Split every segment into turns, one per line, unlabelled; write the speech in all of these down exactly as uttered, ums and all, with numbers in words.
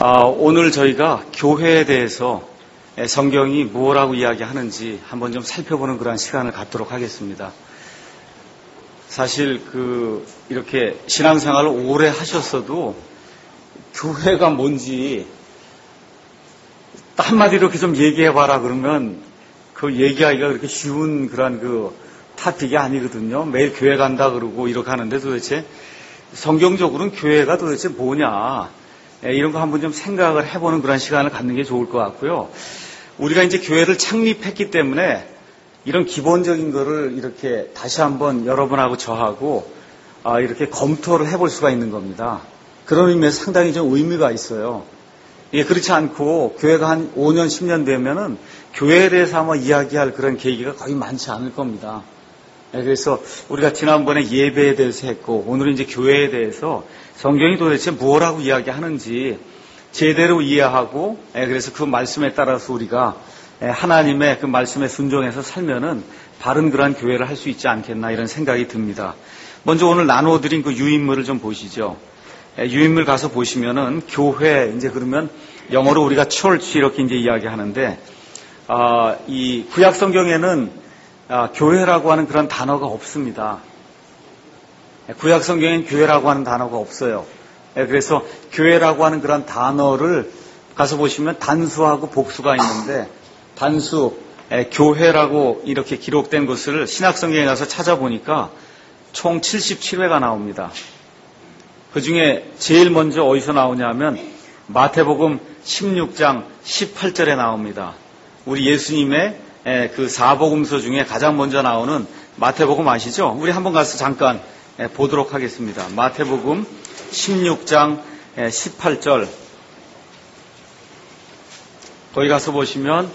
오늘 저희가 교회에 대해서 성경이 뭐라고 이야기하는지 한번 좀 살펴보는 그런 시간을 갖도록 하겠습니다. 사실 그 이렇게 신앙생활을 오래 하셨어도 교회가 뭔지 한마디로 이렇게 좀 얘기해봐라 그러면 그 얘기하기가 그렇게 쉬운 그런 그 타픽이 아니거든요. 매일 교회 간다 그러고 이렇게 하는데 도대체 성경적으로는 교회가 도대체 뭐냐 이런 거 한번 좀 생각을 해보는 그런 시간을 갖는 게 좋을 것 같고요. 우리가 이제 교회를 창립했기 때문에 이런 기본적인 거를 이렇게 다시 한번 여러분하고 저하고 이렇게 검토를 해볼 수가 있는 겁니다. 그런 의미에서 상당히 좀 의미가 있어요. 예, 그렇지 않고 교회가 한 오 년, 십 년 되면은 교회에 대해서 아마 이야기할 그런 계기가 거의 많지 않을 겁니다. 예, 그래서 우리가 지난번에 예배에 대해서 했고 오늘은 이제 교회에 대해서 성경이 도대체 뭐라고 이야기하는지 제대로 이해하고 예, 그래서 그 말씀에 따라서 우리가 예, 하나님의 그 말씀에 순종해서 살면은 바른 그러한 교회를 할 수 있지 않겠나 이런 생각이 듭니다. 먼저 오늘 나눠드린 그 유인물을 좀 보시죠. 유인물 가서 보시면은 교회 이제 그러면 영어로 우리가 church 이렇게 이제 이야기하는데 아, 이 구약 성경에는 아, 교회라고 하는 그런 단어가 없습니다. 구약 성경엔 교회라고 하는 단어가 없어요. 그래서 교회라고 하는 그런 단어를 가서 보시면 단수하고 복수가 있는데 단수 교회라고 이렇게 기록된 것을 신약 성경에 가서 찾아보니까 총 칠십칠 회가 나옵니다. 그 중에 제일 먼저 어디서 나오냐면 마태복음 십육 장 십팔 절에 나옵니다. 우리 예수님의 그 사복음서 중에 가장 먼저 나오는 마태복음 아시죠? 우리 한번 가서 잠깐 보도록 하겠습니다. 마태복음 십육 장 십팔 절 거기 가서 보시면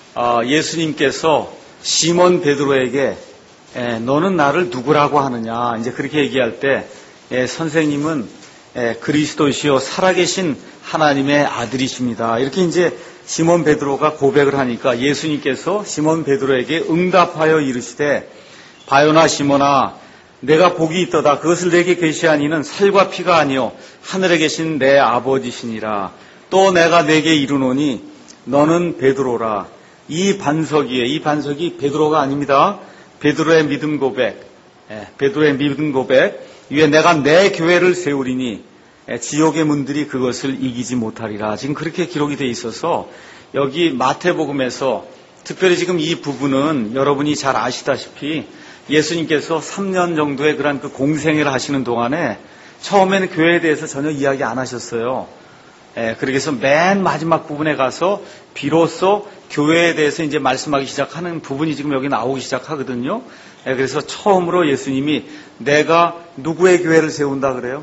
예수님께서 시몬 베드로에게 너는 나를 누구라고 하느냐 이제 그렇게 얘기할 때 예, 선생님은 예, 그리스도시요 살아계신 하나님의 아들이십니다. 이렇게 이제 시몬 베드로가 고백을 하니까 예수님께서 시몬 베드로에게 응답하여 이르시되 바요나 시몬아 내가 복이 있도다 그것을 내게 계시한 이는 살과 피가 아니요 하늘에 계신 내 아버지시니라. 또 내가 내게 이르노니 너는 베드로라. 이 반석 위에 이 반석이 베드로가 아닙니다. 베드로의 믿음 고백 예, 베드로의 믿음 고백 위에 내가 내 교회를 세우리니 지옥의 문들이 그것을 이기지 못하리라. 지금 그렇게 기록이 돼 있어서 여기 마태복음에서 특별히 지금 이 부분은 여러분이 잘 아시다시피 예수님께서 삼 년 정도의 그런 그 공생애를 하시는 동안에 처음에는 교회에 대해서 전혀 이야기 안 하셨어요. 예, 그래서 맨 마지막 부분에 가서 비로소 교회에 대해서 이제 말씀하기 시작하는 부분이 지금 여기 나오기 시작하거든요. 예, 그래서 처음으로 예수님이 내가 누구의 교회를 세운다 그래요?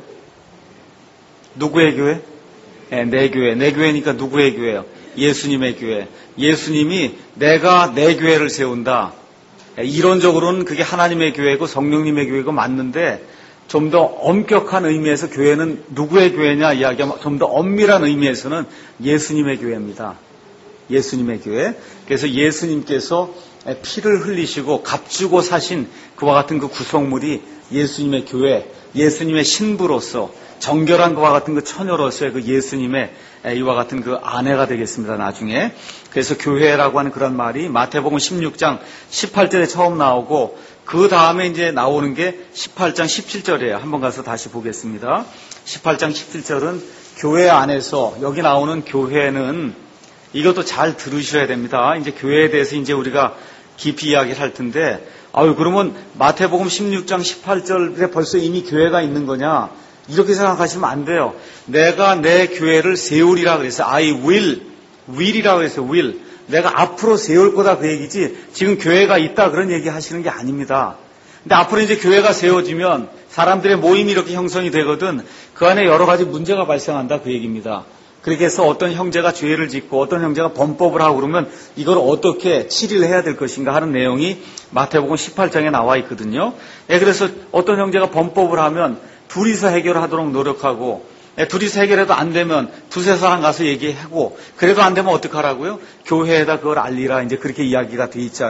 누구의 교회? 예, 내 교회. 내 교회니까 누구의 교회요? 예수님의 교회. 예수님이 내가 내 교회를 세운다. 예, 이론적으로는 그게 하나님의 교회고 성령님의 교회고 맞는데 좀 더 엄격한 의미에서 교회는 누구의 교회냐 이야기하면 좀 더 엄밀한 의미에서는 예수님의 교회입니다. 예수님의 교회. 그래서 예수님께서 피를 흘리시고 값주고 사신 그와 같은 그 구성물이 예수님의 교회, 예수님의 신부로서 정결한 그와 같은 그 처녀로서의 그 예수님의 이와 같은 그 아내가 되겠습니다. 나중에. 그래서 교회라고 하는 그런 말이 마태복음 십육 장 십팔 절에 처음 나오고 그 다음에 이제 나오는 게 십팔 장 십칠 절이에요. 한번 가서 다시 보겠습니다. 십팔 장 십칠 절은 교회 안에서 여기 나오는 교회는 이것도 잘 들으셔야 됩니다. 이제 교회에 대해서 이제 우리가 깊이 이야기를 할 텐데, 아유, 그러면 마태복음 십육 장 십팔 절에 벌써 이미 교회가 있는 거냐? 이렇게 생각하시면 안 돼요. 내가 내 교회를 세우리라 그래서 I will, will이라고 해서 will. 내가 앞으로 세울 거다 그 얘기지 지금 교회가 있다 그런 얘기 하시는 게 아닙니다. 근데 앞으로 이제 교회가 세워지면 사람들의 모임이 이렇게 형성이 되거든 그 안에 여러 가지 문제가 발생한다 그 얘기입니다. 그렇게 해서 어떤 형제가 죄를 짓고 어떤 형제가 범법을 하고 그러면 이걸 어떻게 치리를 해야 될 것인가 하는 내용이 마태복음 십팔 장에 나와 있거든요. 예, 그래서 어떤 형제가 범법을 하면 둘이서 해결하도록 노력하고 예, 둘이서 해결해도 안 되면 두세 사람 가서 얘기하고 그래도 안 되면 어떡하라고요? 교회에다 그걸 알리라 이제 그렇게 이야기가 돼 있잖아요.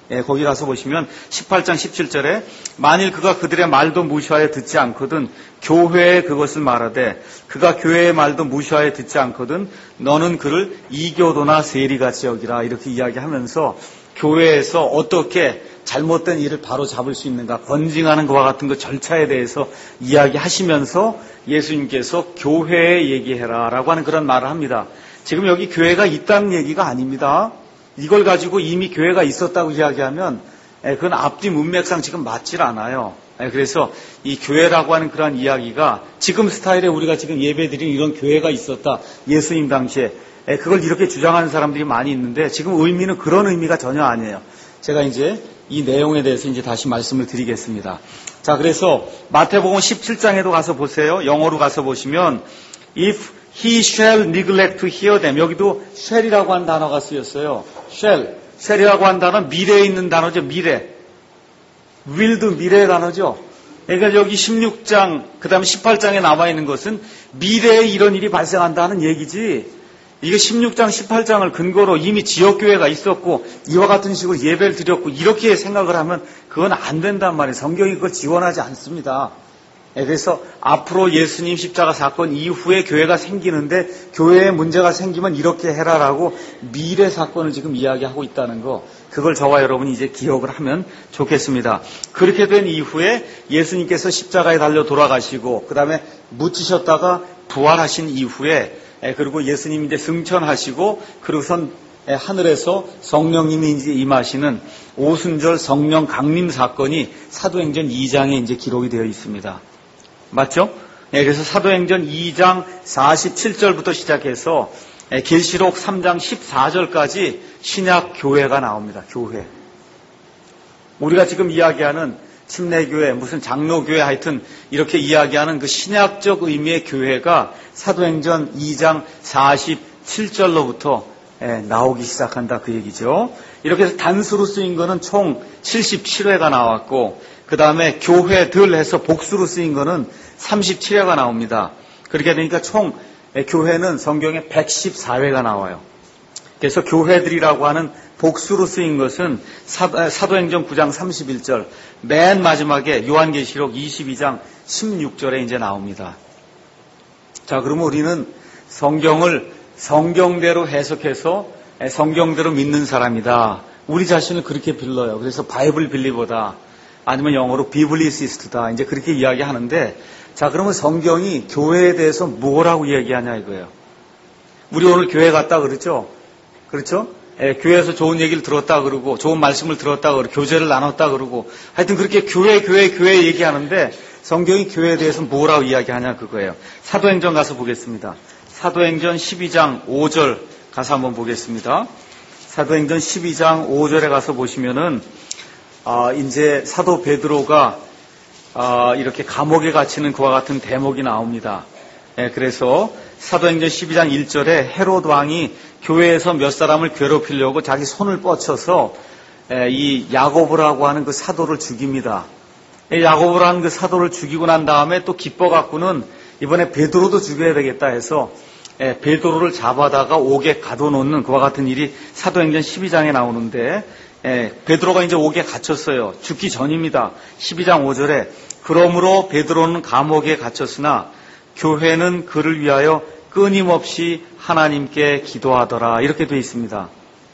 예, 거기 가서 보시면 십팔 장 십칠 절에 만일 그가 그들의 말도 무시하여 듣지 않거든 교회에 그것을 말하되 그가 교회의 말도 무시하여 듣지 않거든 너는 그를 이교도나 세리같이 여기라 이렇게 이야기하면서 교회에서 어떻게 잘못된 일을 바로 잡을 수 있는가 건징하는 것과 같은 그 절차에 대해서 이야기하시면서 예수님께서 교회에 얘기해라 라고 하는 그런 말을 합니다. 지금 여기 교회가 있다는 얘기가 아닙니다. 이걸 가지고 이미 교회가 있었다고 이야기하면 그건 앞뒤 문맥상 지금 맞질 않아요. 그래서 이 교회라고 하는 그런 이야기가 지금 스타일에 우리가 지금 예배드리는 이런 교회가 있었다. 예수님 당시에 그걸 이렇게 주장하는 사람들이 많이 있는데 지금 의미는 그런 의미가 전혀 아니에요. 제가 이제 이 내용에 대해서 이제 다시 말씀을 드리겠습니다. 자, 그래서 마태복음 십칠 장에도 가서 보세요. 영어로 가서 보시면 if he shall neglect to hear them. 여기도 shall이라고 하는 단어가 쓰였어요. shall. shall이라고 하는 단어는 미래에 있는 단어죠. 미래. will도 미래의 단어죠. 그러니까 여기 십육 장, 그 다음에 십팔 장에 나와 있는 것은 미래에 이런 일이 발생한다는 얘기지. 이게 십육 장, 십팔 장을 근거로 이미 지역교회가 있었고 이와 같은 식으로 예배를 드렸고 이렇게 생각을 하면 그건 안 된단 말이에요. 성경이 그걸 지원하지 않습니다. 그래서 앞으로 예수님 십자가 사건 이후에 교회가 생기는데 교회에 문제가 생기면 이렇게 해라라고 미래 사건을 지금 이야기하고 있다는 거, 그걸 저와 여러분이 이제 기억을 하면 좋겠습니다. 그렇게 된 이후에 예수님께서 십자가에 달려 돌아가시고 그 다음에 묻히셨다가 부활하신 이후에 그리고 예수님이 이제 승천하시고 그리고선 하늘에서 성령님이 이제 임하시는 오순절 성령 강림 사건이 사도행전 이 장에 이제 기록이 되어 있습니다. 맞죠? 예, 그래서 사도행전 이 장 사십칠 절부터 시작해서 예, 계시록 삼 장 십사 절까지 신약 교회가 나옵니다. 교회. 우리가 지금 이야기하는 침례교회, 무슨 장로교회 하여튼 이렇게 이야기하는 그 신약적 의미의 교회가 사도행전 이 장 사십칠 절로부터 예, 나오기 시작한다 그 얘기죠. 이렇게 해서 단수로 쓰인 거는 총 칠십칠 회가 나왔고 그 다음에 교회들 해서 복수로 쓰인 거는 삼십칠 회가 나옵니다. 그렇게 되니까 총 교회는 성경에 백십사 회가 나와요. 그래서 교회들이라고 하는 복수로 쓰인 것은 사도행전 구 장 삼십일 절, 맨 마지막에 요한계시록 이십이 장 십육 절에 이제 나옵니다. 자, 그러면 우리는 성경을 성경대로 해석해서 성경대로 믿는 사람이다. 우리 자신을 그렇게 빌러요. 그래서 바이블 빌리버다. 아니면 영어로 비블리시스트다. 이제 그렇게 이야기하는데, 자, 그러면 성경이 교회에 대해서 뭐라고 이야기하냐 이거예요. 우리 오늘 교회 갔다 그러죠? 그렇죠? 예, 교회에서 좋은 얘기를 들었다 그러고, 좋은 말씀을 들었다 그러고, 교제를 나눴다 그러고, 하여튼 그렇게 교회, 교회, 교회 얘기하는데, 성경이 교회에 대해서 뭐라고 이야기하냐 그거예요. 사도행전 가서 보겠습니다. 사도행전 십이 장 오 절 가서 한번 보겠습니다. 사도행전 십이 장 오 절에 가서 보시면은, 아, 이제 사도 베드로가 아, 이렇게 감옥에 갇히는 그와 같은 대목이 나옵니다. 예, 그래서 사도행전 십이 장 일 절에 헤롯 왕이 교회에서 몇 사람을 괴롭히려고 자기 손을 뻗쳐서 예, 이 야고보라고 하는 그 사도를 죽입니다. 예, 야고보라는 그 사도를 죽이고 난 다음에 또 기뻐갖고는 이번에 베드로도 죽여야 되겠다 해서 예, 베드로를 잡아다가 옥에 가둬놓는 그와 같은 일이 사도행전 십이 장에 나오는데, 예, 베드로가 이제 옥에 갇혔어요. 죽기 전입니다. 십이 장 오 절에 그러므로 베드로는 감옥에 갇혔으나 교회는 그를 위하여 끊임없이 하나님께 기도하더라. 이렇게 되어 있습니다.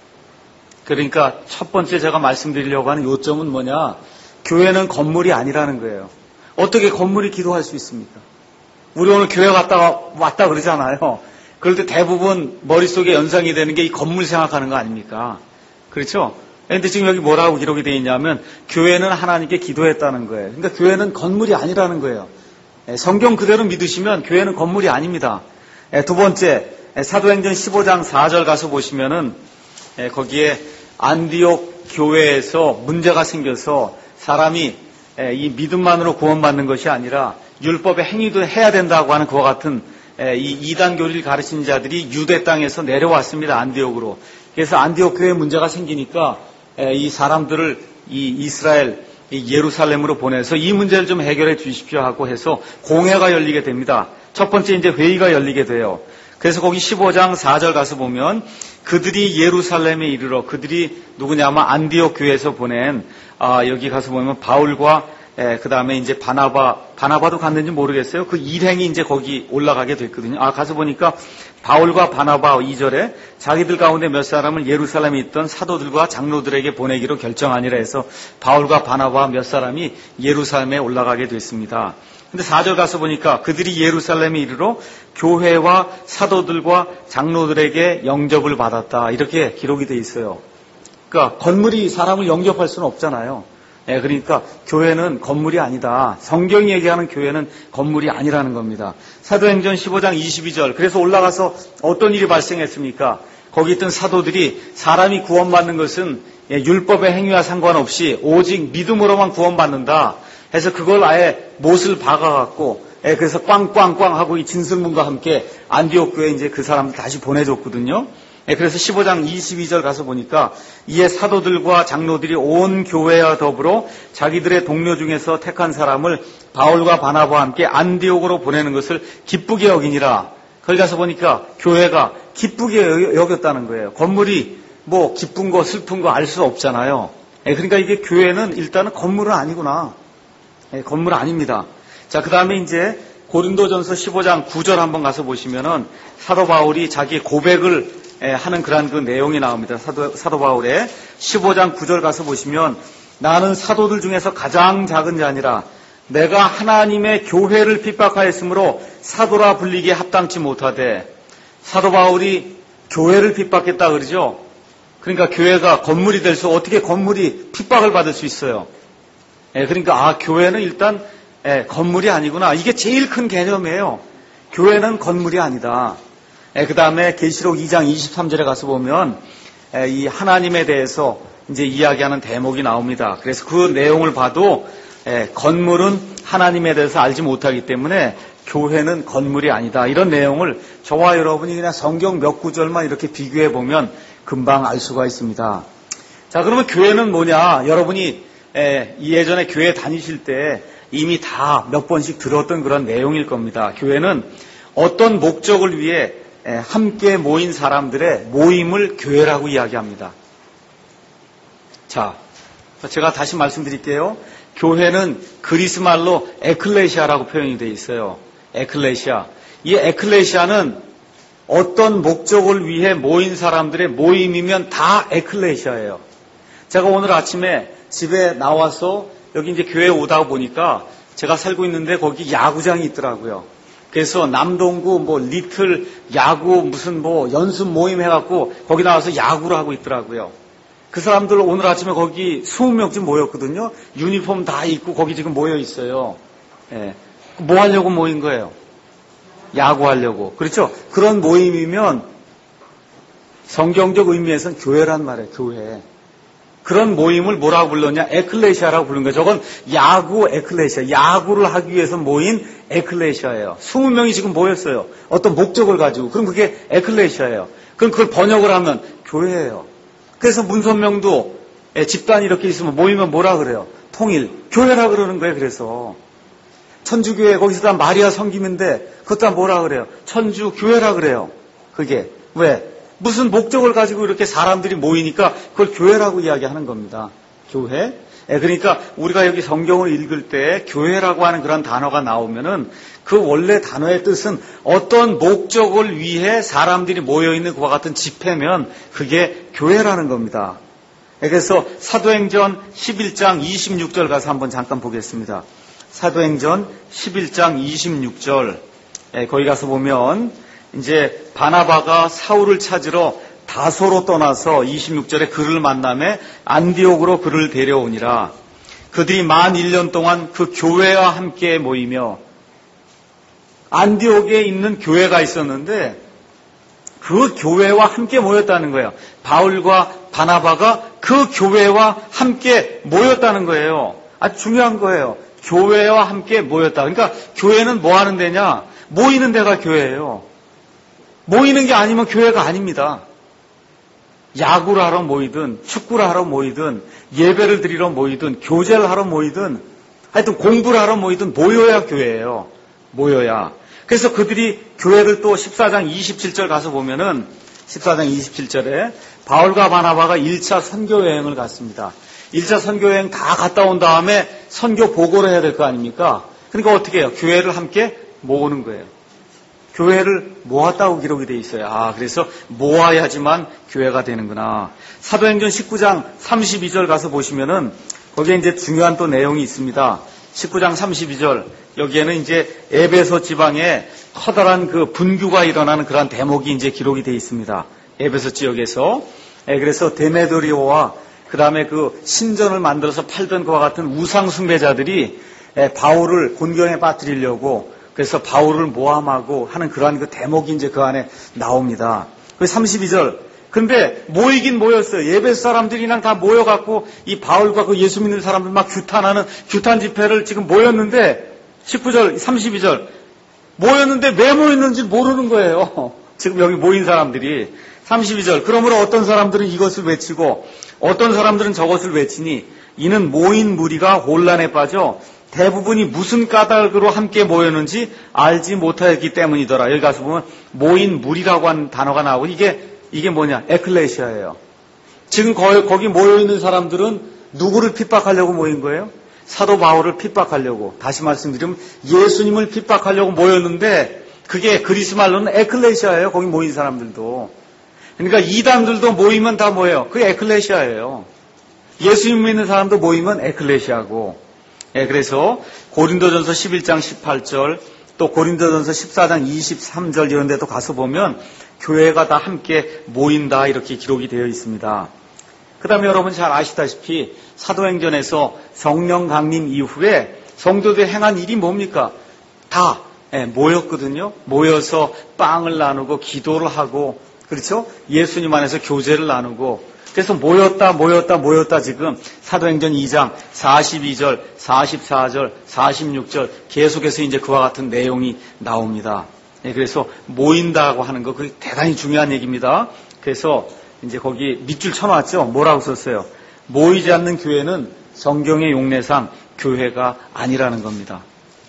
그러니까 첫 번째 제가 말씀드리려고 하는 요점은 뭐냐? 교회는 건물이 아니라는 거예요. 어떻게 건물이 기도할 수 있습니까? 우리 오늘 교회 갔다 왔다 그러잖아요. 그럴 때 대부분 머릿속에 연상이 되는 게 이 건물 생각하는 거 아닙니까? 그렇죠? 그런데 지금 여기 뭐라고 기록이 되어 있냐면 교회는 하나님께 기도했다는 거예요. 그러니까 교회는 건물이 아니라는 거예요. 성경 그대로 믿으시면 교회는 건물이 아닙니다. 두 번째, 사도행전 십오 장 사 절 가서 보시면은 거기에 안디옥 교회에서 문제가 생겨서 사람이 이 믿음만으로 구원받는 것이 아니라 율법의 행위도 해야 된다고 하는 그와 같은 이 이단 교리를 가르치는 자들이 유대 땅에서 내려왔습니다. 안디옥으로. 그래서 안디옥 교회에 문제가 생기니까 이 사람들을 이 이스라엘 이 예루살렘으로 보내서 이 문제를 좀 해결해 주십시오 하고 해서 공회가 열리게 됩니다. 첫 번째 이제 회의가 열리게 돼요. 그래서 거기 십오 장 사 절 가서 보면 그들이 예루살렘에 이르러 그들이 누구냐면 안디옥 교회에서 보낸 아, 여기 가서 보면 바울과 그 다음에 이제 바나바, 바나바도 갔는지 모르겠어요. 그 일행이 이제 거기 올라가게 됐거든요. 아, 가서 보니까 바울과 바나바 이 절에 자기들 가운데 몇 사람을 예루살렘에 있던 사도들과 장로들에게 보내기로 결정하니라 해서 바울과 바나바 몇 사람이 예루살렘에 올라가게 됐습니다. 근데 사 절 가서 보니까 그들이 예루살렘에 이르러 교회와 사도들과 장로들에게 영접을 받았다. 이렇게 기록이 돼 있어요. 그러니까 건물이 사람을 영접할 수는 없잖아요. 예, 그러니까 교회는 건물이 아니다. 성경이 얘기하는 교회는 건물이 아니라는 겁니다. 사도행전 십오 장 이십이 절. 그래서 올라가서 어떤 일이 발생했습니까? 거기 있던 사도들이 사람이 구원받는 것은 율법의 행위와 상관없이 오직 믿음으로만 구원받는다 해서 그걸 아예 못을 박아갖고 예, 그래서 꽝꽝꽝 하고 이 진술문과 함께 안디옥 교회에 이제 그 사람들 다시 보내줬거든요. 예, 그래서 십오 장 이십이 절 가서 보니까 이에 사도들과 장로들이 온 교회와 더불어 자기들의 동료 중에서 택한 사람을 바울과 바나바와 함께 안디옥으로 보내는 것을 기쁘게 여기니라. 거기 가서 보니까 교회가 기쁘게 여겼다는 거예요. 건물이 뭐 기쁜 거 슬픈 거 알 수 없잖아요. 예, 그러니까 이게 교회는 일단은 건물은 아니구나. 예, 건물 아닙니다. 자, 그 다음에 이제 고린도전서 십오 장 구 절 한번 가서 보시면은 사도 바울이 자기 고백을 하는 그런 그 내용이 나옵니다. 사도, 사도 바울의 십오 장 구 절 가서 보시면 나는 사도들 중에서 가장 작은 자니라. 내가 하나님의 교회를 핍박하였으므로 사도라 불리기에 합당치 못하되. 사도 바울이 교회를 핍박했다 그러죠. 그러니까 교회가 건물이 될 수 어떻게 건물이 핍박을 받을 수 있어요. 예, 그러니까 아 교회는 일단 예, 건물이 아니구나. 이게 제일 큰 개념이에요. 교회는 건물이 아니다. 예, 그 다음에 계시록 이 장 이십삼 절에 가서 보면 예, 이 하나님에 대해서 이제 이야기하는 대목이 나옵니다. 그래서 그 내용을 봐도 예, 건물은 하나님에 대해서 알지 못하기 때문에 교회는 건물이 아니다. 이런 내용을 저와 여러분이 그냥 성경 몇 구절만 이렇게 비교해 보면 금방 알 수가 있습니다. 자, 그러면 교회는 뭐냐? 여러분이 예, 예전에 교회 다니실 때 이미 다 몇 번씩 들었던 그런 내용일 겁니다. 교회는 어떤 목적을 위해 함께 모인 사람들의 모임을 교회라고 이야기합니다. 자, 제가 다시 말씀드릴게요. 교회는 그리스 말로 에클레시아라고 표현이 되어 있어요. 에클레시아. 이 에클레시아는 어떤 목적을 위해 모인 사람들의 모임이면 다 에클레시아예요. 제가 오늘 아침에 집에 나와서 여기 이제 교회에 오다 보니까 제가 살고 있는데 거기 야구장이 있더라고요. 그래서 남동구 뭐 리틀 야구 무슨 뭐 연습 모임 해갖고 거기 나와서 야구를 하고 있더라고요. 그 사람들 오늘 아침에 거기 이십 명쯤 모였거든요. 유니폼 다 입고 거기 지금 모여 있어요. 예. 뭐 하려고 모인 거예요? 야구하려고. 그렇죠? 그런 모임이면 성경적 의미에서는 교회란 말이에요. 교회. 그런 모임을 뭐라고 불렀냐? 에클레시아라고 부른 거예요. 저건 야구 에클레시아. 야구를 하기 위해서 모인 에클레시아예요. 이십 명이 지금 모였어요. 어떤 목적을 가지고. 그럼 그게 에클레시아예요. 그럼 그걸 번역을 하면 교회예요. 그래서 문선명도 집단이 이렇게 있으면 모이면 뭐라 그래요? 통일. 교회라 그러는 거예요. 그래서 천주교회 거기서 다 마리아 섬김인데 그것 다 뭐라 그래요? 천주교회라 그래요. 그게 왜? 무슨 목적을 가지고 이렇게 사람들이 모이니까 그걸 교회라고 이야기하는 겁니다. 교회. 예, 그러니까 우리가 여기 성경을 읽을 때 교회라고 하는 그런 단어가 나오면은 그 원래 단어의 뜻은 어떤 목적을 위해 사람들이 모여있는 그와 같은 집회면 그게 교회라는 겁니다. 예, 그래서 사도행전 십일 장 이십육 절 가서 한번 잠깐 보겠습니다. 사도행전 십일 장 이십육 절. 예, 거기 가서 보면 이제 바나바가 사울을 찾으러 다소로 떠나서 이십육 절에 그를 만남에 안디옥으로 그를 데려오니라. 그들이 만 일 년 동안 그 교회와 함께 모이며 안디옥에 있는 교회가 있었는데 그 교회와 함께 모였다는 거예요. 바울과 바나바가 그 교회와 함께 모였다는 거예요. 아주 중요한 거예요. 교회와 함께 모였다. 그러니까 교회는 뭐 하는 데냐? 모이는 데가 교회예요. 모이는 게 아니면 교회가 아닙니다. 야구를 하러 모이든 축구를 하러 모이든 예배를 드리러 모이든 교제를 하러 모이든 하여튼 공부를 하러 모이든 모여야 교회예요. 모여야. 그래서 그들이 교회를 또 십사 장 이십칠 절 가서 보면은 십사 장 이십칠 절에 바울과 바나바가 일 차 선교 여행을 갔습니다. 일 차 선교 여행 다 갔다 온 다음에 선교 보고를 해야 될 거 아닙니까? 그러니까 어떻게 해요? 교회를 함께 모으는 거예요. 교회를 모았다고 기록이 돼 있어요. 아, 그래서 모아야지만 교회가 되는구나. 사도행전 십구 장 삼십이 절 가서 보시면은 거기에 이제 중요한 또 내용이 있습니다. 십구 장 삼십이 절 여기에는 이제 에베소 지방에 커다란 그 분규가 일어나는 그런 대목이 이제 기록이 돼 있습니다. 에베소 지역에서. 예, 그래서 데메드리오와 그 다음에 그 신전을 만들어서 팔던 그와 같은 우상 숭배자들이 예, 바울을 곤경에 빠뜨리려고 그래서 바울을 모함하고 하는 그러한 그 대목이 이제 그 안에 나옵니다. 그 삼십이 절. 근데 모이긴 모였어요. 예배소 사람들이 그냥 다 모여갖고 이 바울과 그 예수 믿는 사람들 막 규탄하는 규탄 집회를 지금 모였는데 십구 절, 삼십이 절. 모였는데 왜 모였는지 모르는 거예요. 지금 여기 모인 사람들이. 삼십이 절. 그러므로 어떤 사람들은 이것을 외치고 어떤 사람들은 저것을 외치니 이는 모인 무리가 혼란에 빠져 대부분이 무슨 까닭으로 함께 모였는지 알지 못하였기 때문이더라. 여기 가서 보면 모인 무리라고 하는 단어가 나오고 이게 이게 뭐냐? 에클레시아예요. 지금 거기, 거기 모여있는 사람들은 누구를 핍박하려고 모인 거예요? 사도 바울을 핍박하려고. 다시 말씀드리면 예수님을 핍박하려고 모였는데 그게 그리스 말로는 에클레시아예요. 거기 모인 사람들도. 그러니까 이단들도 모이면 다 뭐예요? 그게 에클레시아예요. 예수님 믿는 사람도 모이면 에클레시아고. 예, 그래서 고린도전서 십일 장 십팔 절 또 고린도전서 십사 장 이십삼 절 이런 데도 가서 보면 교회가 다 함께 모인다 이렇게 기록이 되어 있습니다. 그 다음에 여러분 잘 아시다시피 사도행전에서 성령 강림 이후에 성도들이 행한 일이 뭡니까? 다 예, 모였거든요. 모여서 빵을 나누고 기도를 하고 그렇죠? 예수님 안에서 교제를 나누고 그래서 모였다 모였다 모였다 지금 사도행전 이 장 사십이 절, 사십사 절, 사십육 절 계속해서 이제 그와 같은 내용이 나옵니다. 네, 그래서 모인다고 하는 거 그게 대단히 중요한 얘기입니다. 그래서 이제 거기 밑줄 쳐놨죠. 뭐라고 썼어요? 모이지 않는 교회는 성경의 용례상 교회가 아니라는 겁니다.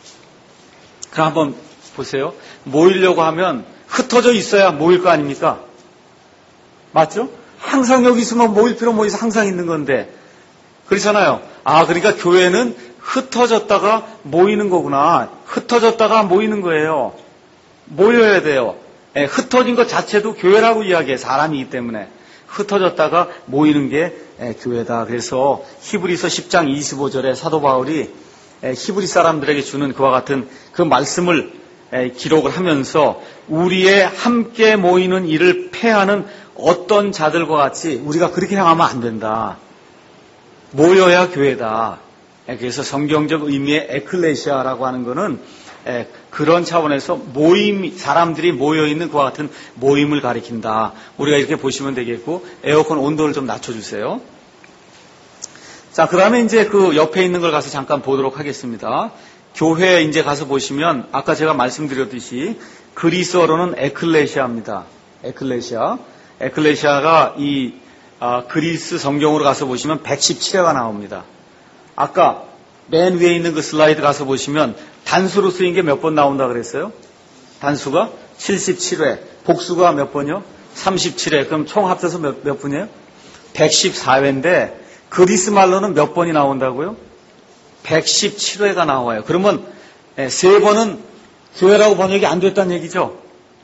그럼 한번 보세요. 모이려고 하면 흩어져 있어야 모일 거 아닙니까? 맞죠? 항상 여기 있으면 모일 필요 뭐 있어 항상 있는 건데 그렇잖아요. 아 그러니까 교회는 흩어졌다가 모이는 거구나. 흩어졌다가 모이는 거예요. 모여야 돼요. 예, 흩어진 것 자체도 교회라고 이야기해. 사람이기 때문에 흩어졌다가 모이는 게 예, 교회다. 그래서 히브리서 십 장 이십오 절에 사도 바울이 예, 히브리 사람들에게 주는 그와 같은 그 말씀을 예, 기록을 하면서 우리의 함께 모이는 일을 폐하는 어떤 자들과 같이 우리가 그렇게 행하면 안 된다. 모여야 교회다. 그래서 성경적 의미의 에클레시아라고 하는 것은 그런 차원에서 모임, 사람들이 모여있는 그와 같은 모임을 가리킨다. 우리가 이렇게 보시면 되겠고 에어컨 온도를 좀 낮춰주세요. 자, 그 다음에 이제 그 옆에 있는 걸 가서 잠깐 보도록 하겠습니다. 교회 이제 가서 보시면 아까 제가 말씀드렸듯이 그리스어로는 에클레시아입니다. 에클레시아. 에클레시아가 이 아, 그리스 성경으로 가서 보시면 백십칠 회가 나옵니다. 아까 맨 위에 있는 그 슬라이드 가서 보시면 단수로 쓰인 게 몇 번 나온다 그랬어요? 단수가 칠십칠 회. 복수가 몇 번이요? 삼십칠 회. 그럼 총 합쳐서 몇, 몇 분이에요? 백십사 회인데 그리스 말로는 몇 번이 나온다고요? 백십칠 회가 나와요. 그러면 세 번은 교회라고 번역이 안 됐다는 얘기죠?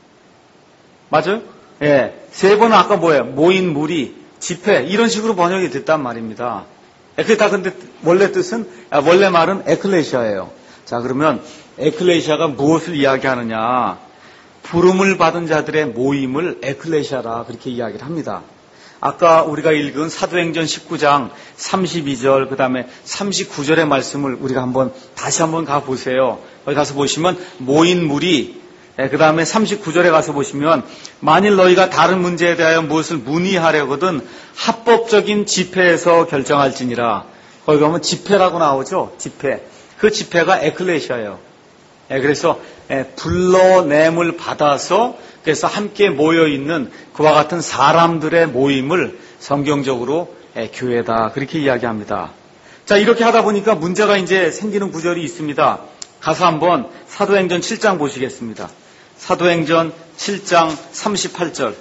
맞아요? 예. 세 번은 아까 뭐예요? 모인 무리, 집회 이런 식으로 번역이 됐단 말입니다. 그게 다 근데 원래 뜻은 원래 말은 에클레시아예요. 자 그러면 에클레시아가 무엇을 이야기하느냐? 부름을 받은 자들의 모임을 에클레시아라 그렇게 이야기를 합니다. 아까 우리가 읽은 사도행전 십구 장 삼십이 절 그 다음에 삼십구 절의 말씀을 우리가 한번 다시 한번 가보세요. 거기 가서 보시면 모인 무리 그 다음에 삼십구 절에 가서 보시면 만일 너희가 다른 문제에 대하여 무엇을 문의하려거든 합법적인 집회에서 결정할지니라. 거기 가면 집회라고 나오죠. 집회. 그 집회가 에클레시아예요. 그래서 불러냄을 받아서 그래서 함께 모여있는 그와 같은 사람들의 모임을 성경적으로 교회다 그렇게 이야기합니다. 자 이렇게 하다 보니까 문제가 이제 생기는 구절이 있습니다. 가서 한번 사도행전 칠 장 보시겠습니다. 사도행전 칠 장 삼십팔 절.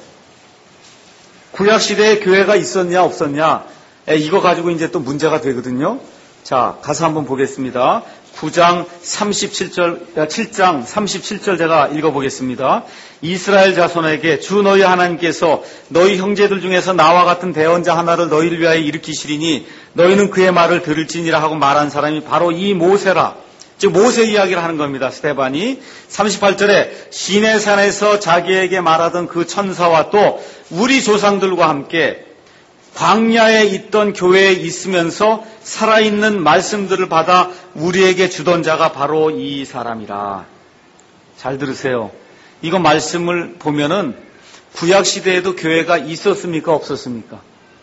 구약시대에 교회가 있었냐 없었냐, 에, 이거 가지고 이제 또 문제가 되거든요. 자, 가서 한번 보겠습니다. 구 장 삼십칠 절, 칠 장 삼십칠 절 제가 읽어보겠습니다. 이스라엘 자손에게 주 너희 하나님께서 너희 형제들 중에서 나와 같은 대언자 하나를 너희를 위하여 일으키시리니 너희는 그의 말을 들을지니라 하고 말한 사람이 바로 이 모세라. 즉 모세 이야기를 하는 겁니다. 스데반이 삼십팔 절에 시내산에서 자기에게 말하던 그 천사와 또 우리 조상들과 함께 광야에 있던 교회에 있으면서 살아있는 말씀들을 받아 우리에게 주던 자가 바로 이 사람이라. 잘 들으세요. 이거 말씀을 보면은 구약시대에도 교회가 있었습니까? 없었습니까?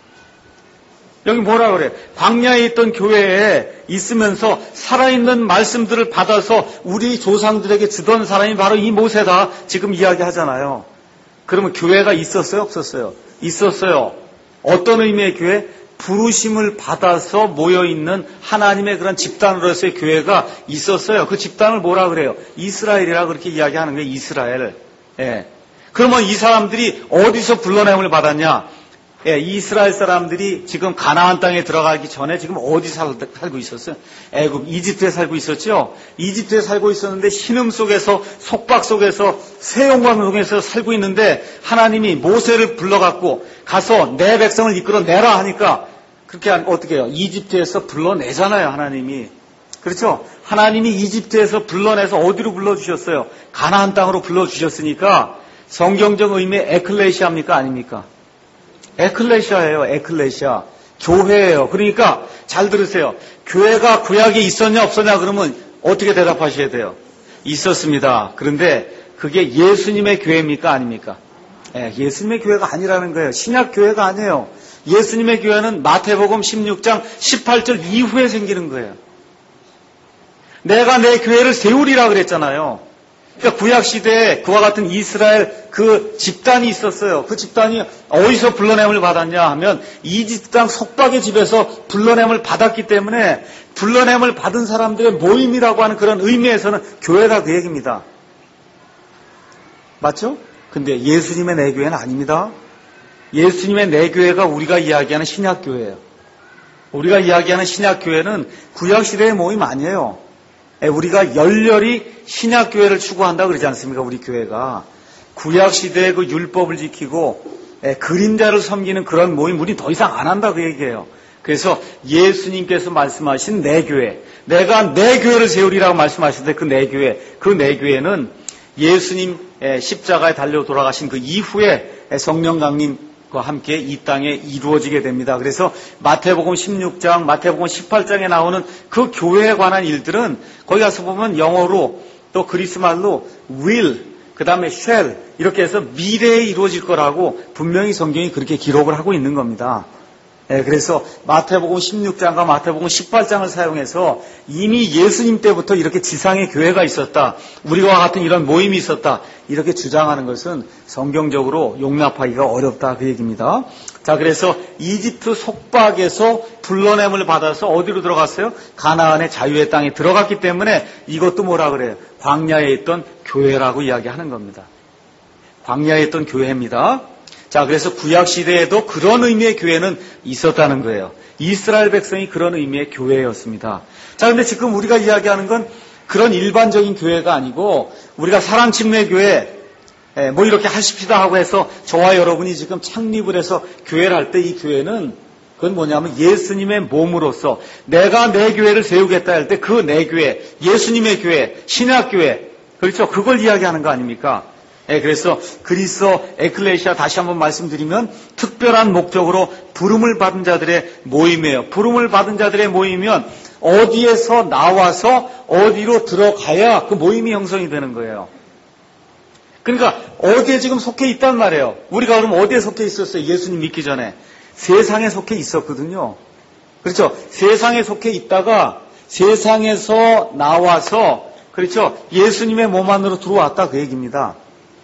여기 뭐라 그래? 광야에 있던 교회에 있으면서 살아있는 말씀들을 받아서 우리 조상들에게 주던 사람이 바로 이 모세다. 지금 이야기하잖아요. 그러면 교회가 있었어요? 없었어요? 있었어요. 어떤 의미의 교회? 부르심을 받아서 모여있는 하나님의 그런 집단으로서의 교회가 있었어요. 그 집단을 뭐라 그래요? 이스라엘이라 그렇게 이야기하는 거예요. 이스라엘. 예. 그러면 이 사람들이 어디서 불러냄을 받았냐? 예, 이스라엘 사람들이 지금 가나안 땅에 들어가기 전에 지금 어디 살고 있었어요? 애굽, 이집트에 살고 있었죠? 이집트에 살고 있었는데 신음 속에서, 속박 속에서, 세용관 속에서 살고 있는데 하나님이 모세를 불러갖고 가서 내 백성을 이끌어내라 하니까 그렇게 어떻게 해요? 이집트에서 불러내잖아요, 하나님이. 그렇죠? 하나님이 이집트에서 불러내서 어디로 불러주셨어요? 가나안 땅으로 불러주셨으니까 성경적 의미의 에클레시아입니까? 아닙니까? 에클레시아예요. 에클레시아. 교회예요. 그러니까 잘 들으세요. 교회가 구약에 있었냐 없었냐 그러면 어떻게 대답하셔야 돼요? 있었습니다. 그런데 그게 예수님의 교회입니까? 아닙니까? 예, 예수님의 교회가 아니라는 거예요. 신약 교회가 아니에요. 예수님의 교회는 마태복음 십육 장 십팔 절 이후에 생기는 거예요. 내가 내 교회를 세우리라 그랬잖아요. 그러니까 구약시대에 그와 같은 이스라엘 그 집단이 있었어요. 그 집단이 어디서 불러냄을 받았냐 하면 이집트 땅 속박의 집에서 불러냄을 받았기 때문에 불러냄을 받은 사람들의 모임이라고 하는 그런 의미에서는 교회다 그 얘기입니다. 맞죠? 근데 예수님의 내 교회는 아닙니다. 예수님의 내 교회가 우리가 이야기하는 신약교회예요. 우리가 이야기하는 신약교회는 구약시대의 모임 아니에요. 우리가 열렬히 신약교회를 추구한다 그러지 않습니까? 우리 교회가. 구약시대의 그 율법을 지키고 그림자를 섬기는 그런 모임 우리 더 이상 안 한다 그 얘기예요. 그래서 예수님께서 말씀하신 내 교회, 내가 내 교회를 세우리라고 말씀하시는데 그 내 교회, 그 내 교회는 예수님 십자가에 달려 돌아가신 그 이후에 성령 강림과 함께 이 땅에 이루어지게 됩니다. 그래서 마태복음 십육 장, 마태복음 십팔 장에 나오는 그 교회에 관한 일들은 거기 가서 보면 영어로 또 그리스말로 will, 그 다음에 shall 이렇게 해서 미래에 이루어질 거라고 분명히 성경이 그렇게 기록을 하고 있는 겁니다. 예, 그래서 마태복음 십육 장과 마태복음 십팔 장을 사용해서 이미 예수님 때부터 이렇게 지상에 교회가 있었다. 우리와 같은 이런 모임이 있었다. 이렇게 주장하는 것은 성경적으로 용납하기가 어렵다 그 얘기입니다. 자, 그래서 이집트 속박에서 불러냄을 받아서 어디로 들어갔어요? 가나안의 자유의 땅에 들어갔기 때문에 이것도 뭐라 그래요? 광야에 있던 교회라고 이야기하는 겁니다. 광야에 있던 교회입니다. 자, 그래서 구약시대에도 그런 의미의 교회는 있었다는 거예요. 이스라엘 백성이 그런 의미의 교회였습니다. 자, 근데 지금 우리가 이야기하는 건 그런 일반적인 교회가 아니고 우리가 사랑침례교회 뭐 이렇게 하십시다 하고 해서 저와 여러분이 지금 창립을 해서 교회를 할 때 이 교회는 그건 뭐냐면 예수님의 몸으로서 내가 내 교회를 세우겠다 할 때 그 내 교회, 예수님의 교회, 신약교회, 그렇죠? 그걸 이야기하는 거 아닙니까? 예, 그래서 그리스도 에클레시아 다시 한번 말씀드리면 특별한 목적으로 부름을 받은 자들의 모임이에요. 부름을 받은 자들의 모임이면 어디에서 나와서 어디로 들어가야 그 모임이 형성이 되는 거예요. 그러니까 어디에 지금 속해 있단 말이에요. 우리가 그럼 어디에 속해 있었어요? 예수님 믿기 전에. 세상에 속해 있었거든요. 그렇죠? 세상에 속해 있다가 세상에서 나와서 그렇죠? 예수님의 몸 안으로 들어왔다 그 얘기입니다.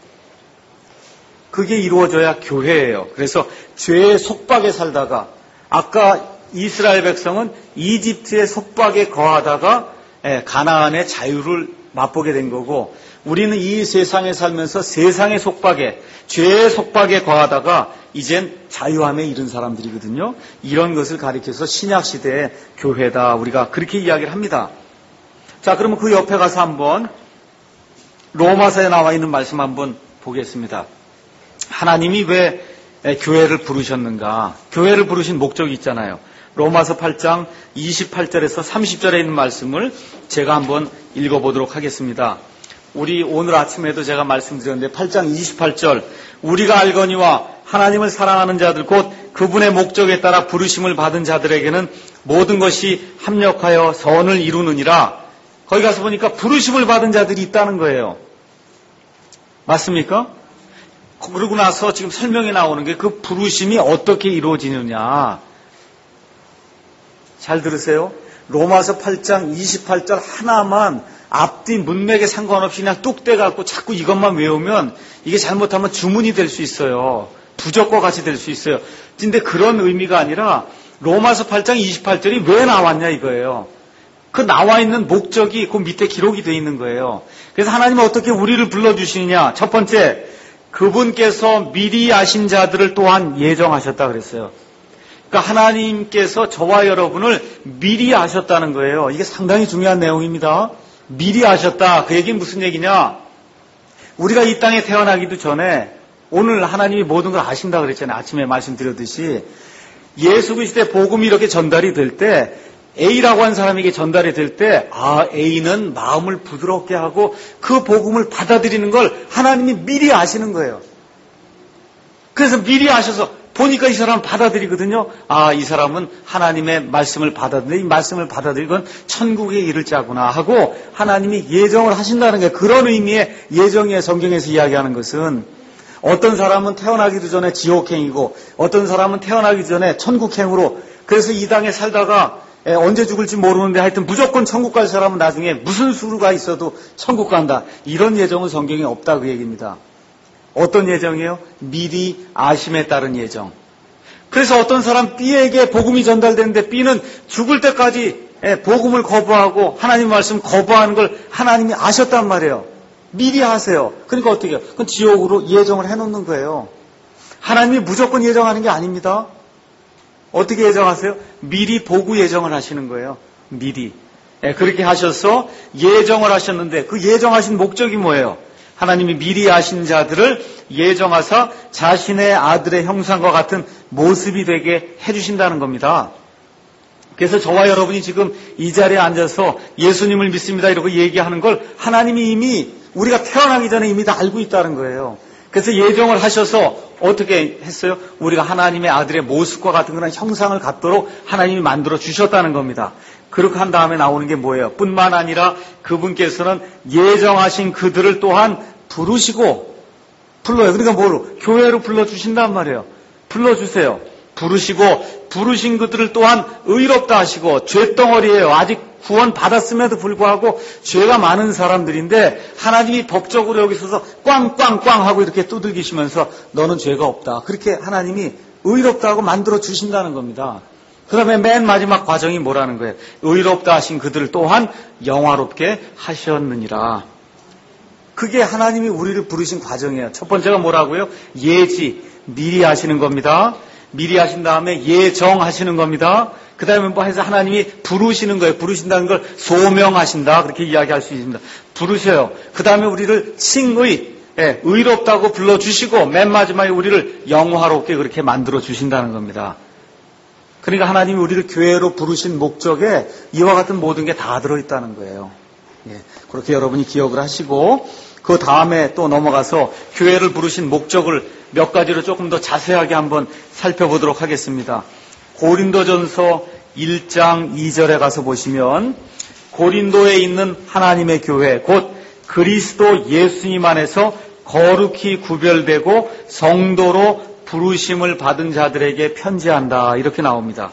그게 이루어져야 교회예요. 그래서 죄의 속박에 살다가 아까 이스라엘 백성은 이집트의 속박에 거하다가 가나안의 자유를 맛보게 된 거고, 우리는 이 세상에 살면서 세상의 속박에, 죄의 속박에 거하다가 이젠 자유함에 이른 사람들이거든요. 이런 것을 가리켜서 신약시대의 교회다, 우리가 그렇게 이야기를 합니다. 자, 그러면 그 옆에 가서 한번 로마서에 나와 있는 말씀 한번 보겠습니다. 하나님이 왜 교회를 부르셨는가? 교회를 부르신 목적이 있잖아요. 로마서 팔 장 이십팔 절에서 삼십 절에 있는 말씀을 제가 한번 읽어보도록 하겠습니다. 우리 오늘 아침에도 제가 말씀드렸는데 팔 장 이십팔 절, 우리가 알거니와 하나님을 사랑하는 자들 곧 그분의 목적에 따라 부르심을 받은 자들에게는 모든 것이 합력하여 선을 이루느니라. 거기 가서 보니까 부르심을 받은 자들이 있다는 거예요. 맞습니까? 그러고 나서 지금 설명이 나오는 게 그 부르심이 어떻게 이루어지느냐. 잘 들으세요. 로마서 팔 장 이십팔 절 하나만 앞뒤 문맥에 상관없이 그냥 뚝 떼갖고 자꾸 이것만 외우면 이게 잘못하면 주문이 될 수 있어요. 부적과 같이 될 수 있어요. 근데 그런 의미가 아니라 로마서 팔 장 이십팔 절이 왜 나왔냐 이거예요. 그 나와 있는 목적이 그 밑에 기록이 되어 있는 거예요. 그래서 하나님은 어떻게 우리를 불러주시느냐. 첫 번째, 그분께서 미리 아신 자들을 또한 예정하셨다 그랬어요. 그러니까 하나님께서 저와 여러분을 미리 아셨다는 거예요. 이게 상당히 중요한 내용입니다. 미리 아셨다. 그 얘기는 무슨 얘기냐? 우리가 이 땅에 태어나기도 전에 오늘 하나님이 모든 걸 아신다 그랬잖아요. 아침에 말씀드렸듯이 예수 그리스도의 복음이 이렇게 전달이 될 때 A라고 한 사람에게 전달이 될 때 아, A는 마음을 부드럽게 하고 그 복음을 받아들이는 걸 하나님이 미리 아시는 거예요. 그래서 미리 아셔서 보니까 이 사람은 받아들이거든요. 아, 이 사람은 하나님의 말씀을 받아들이, 이 말씀을 받아들이건 천국에 이를 자구나 하고 하나님이 예정을 하신다는 게 그런 의미의 예정이에요. 성경에서 이야기하는 것은 어떤 사람은 태어나기도 전에 지옥행이고 어떤 사람은 태어나기 전에 천국행으로 그래서 이 땅에 살다가 에, 언제 죽을지 모르는데 하여튼 무조건 천국 갈 사람은 나중에 무슨 수가 있어도 천국 간다. 이런 예정은 성경에 없다 그 얘기입니다. 어떤 예정이에요? 미리 아심에 따른 예정. 그래서 어떤 사람 B에게 복음이 전달되는데 B는 죽을 때까지 에, 복음을 거부하고 하나님 말씀 거부하는 걸 하나님이 아셨단 말이에요. 미리 하세요. 그러니까 어떻게 해요? 그건 지옥으로 예정을 해놓는 거예요. 하나님이 무조건 예정하는 게 아닙니다. 어떻게 예정하세요? 미리 보고 예정을 하시는 거예요. 미리. 예, 그렇게 하셔서 예정을 하셨는데 그 예정하신 목적이 뭐예요? 하나님이 미리 아신 자들을 예정하사 자신의 아들의 형상과 같은 모습이 되게 해주신다는 겁니다. 그래서 저와 여러분이 지금 이 자리에 앉아서 예수님을 믿습니다 이러고 얘기하는 걸 하나님이 이미 우리가 태어나기 전에 이미 다 알고 있다는 거예요. 그래서 예정을 하셔서 어떻게 했어요? 우리가 하나님의 아들의 모습과 같은 그런 형상을 갖도록 하나님이 만들어 주셨다는 겁니다. 그렇게 한 다음에 나오는 게 뭐예요? 뿐만 아니라 그분께서는 예정하신 그들을 또한 부르시고 불러요. 그러니까 뭐로? 교회로 불러주신단 말이에요. 불러주세요. 부르시고 부르신 그들을 또한 의롭다 하시고 죄덩어리예요. 아직 구원 받았음에도 불구하고 죄가 많은 사람들인데 하나님이 법적으로 여기 서서 꽝꽝꽝 하고 이렇게 두들기시면서 너는 죄가 없다. 그렇게 하나님이 의롭다고 만들어 주신다는 겁니다. 그 다음에 맨 마지막 과정이 뭐라는 거예요? 의롭다 하신 그들을 또한 영화롭게 하셨느니라. 그게 하나님이 우리를 부르신 과정이에요. 첫 번째가 뭐라고요? 예지, 미리 하시는 겁니다. 미리 하신 다음에 예정하시는 겁니다. 그 다음에 뭐 해서 하나님이 부르시는 거예요. 부르신다는 걸 소명하신다. 그렇게 이야기할 수 있습니다. 부르셔요. 그 다음에 우리를 칭의, 예, 의롭다고 불러주시고 맨 마지막에 우리를 영화롭게 그렇게 만들어 주신다는 겁니다. 그러니까 하나님이 우리를 교회로 부르신 목적에 이와 같은 모든 게 다 들어있다는 거예요. 예, 그렇게 여러분이 기억을 하시고 그 다음에 또 넘어가서 교회를 부르신 목적을 몇 가지로 조금 더 자세하게 한번 살펴보도록 하겠습니다. 고린도전서 일 장 이 절에 가서 보시면 고린도에 있는 하나님의 교회 곧 그리스도 예수님 안에서 거룩히 구별되고 성도로 부르심을 받은 자들에게 편지한다 이렇게 나옵니다.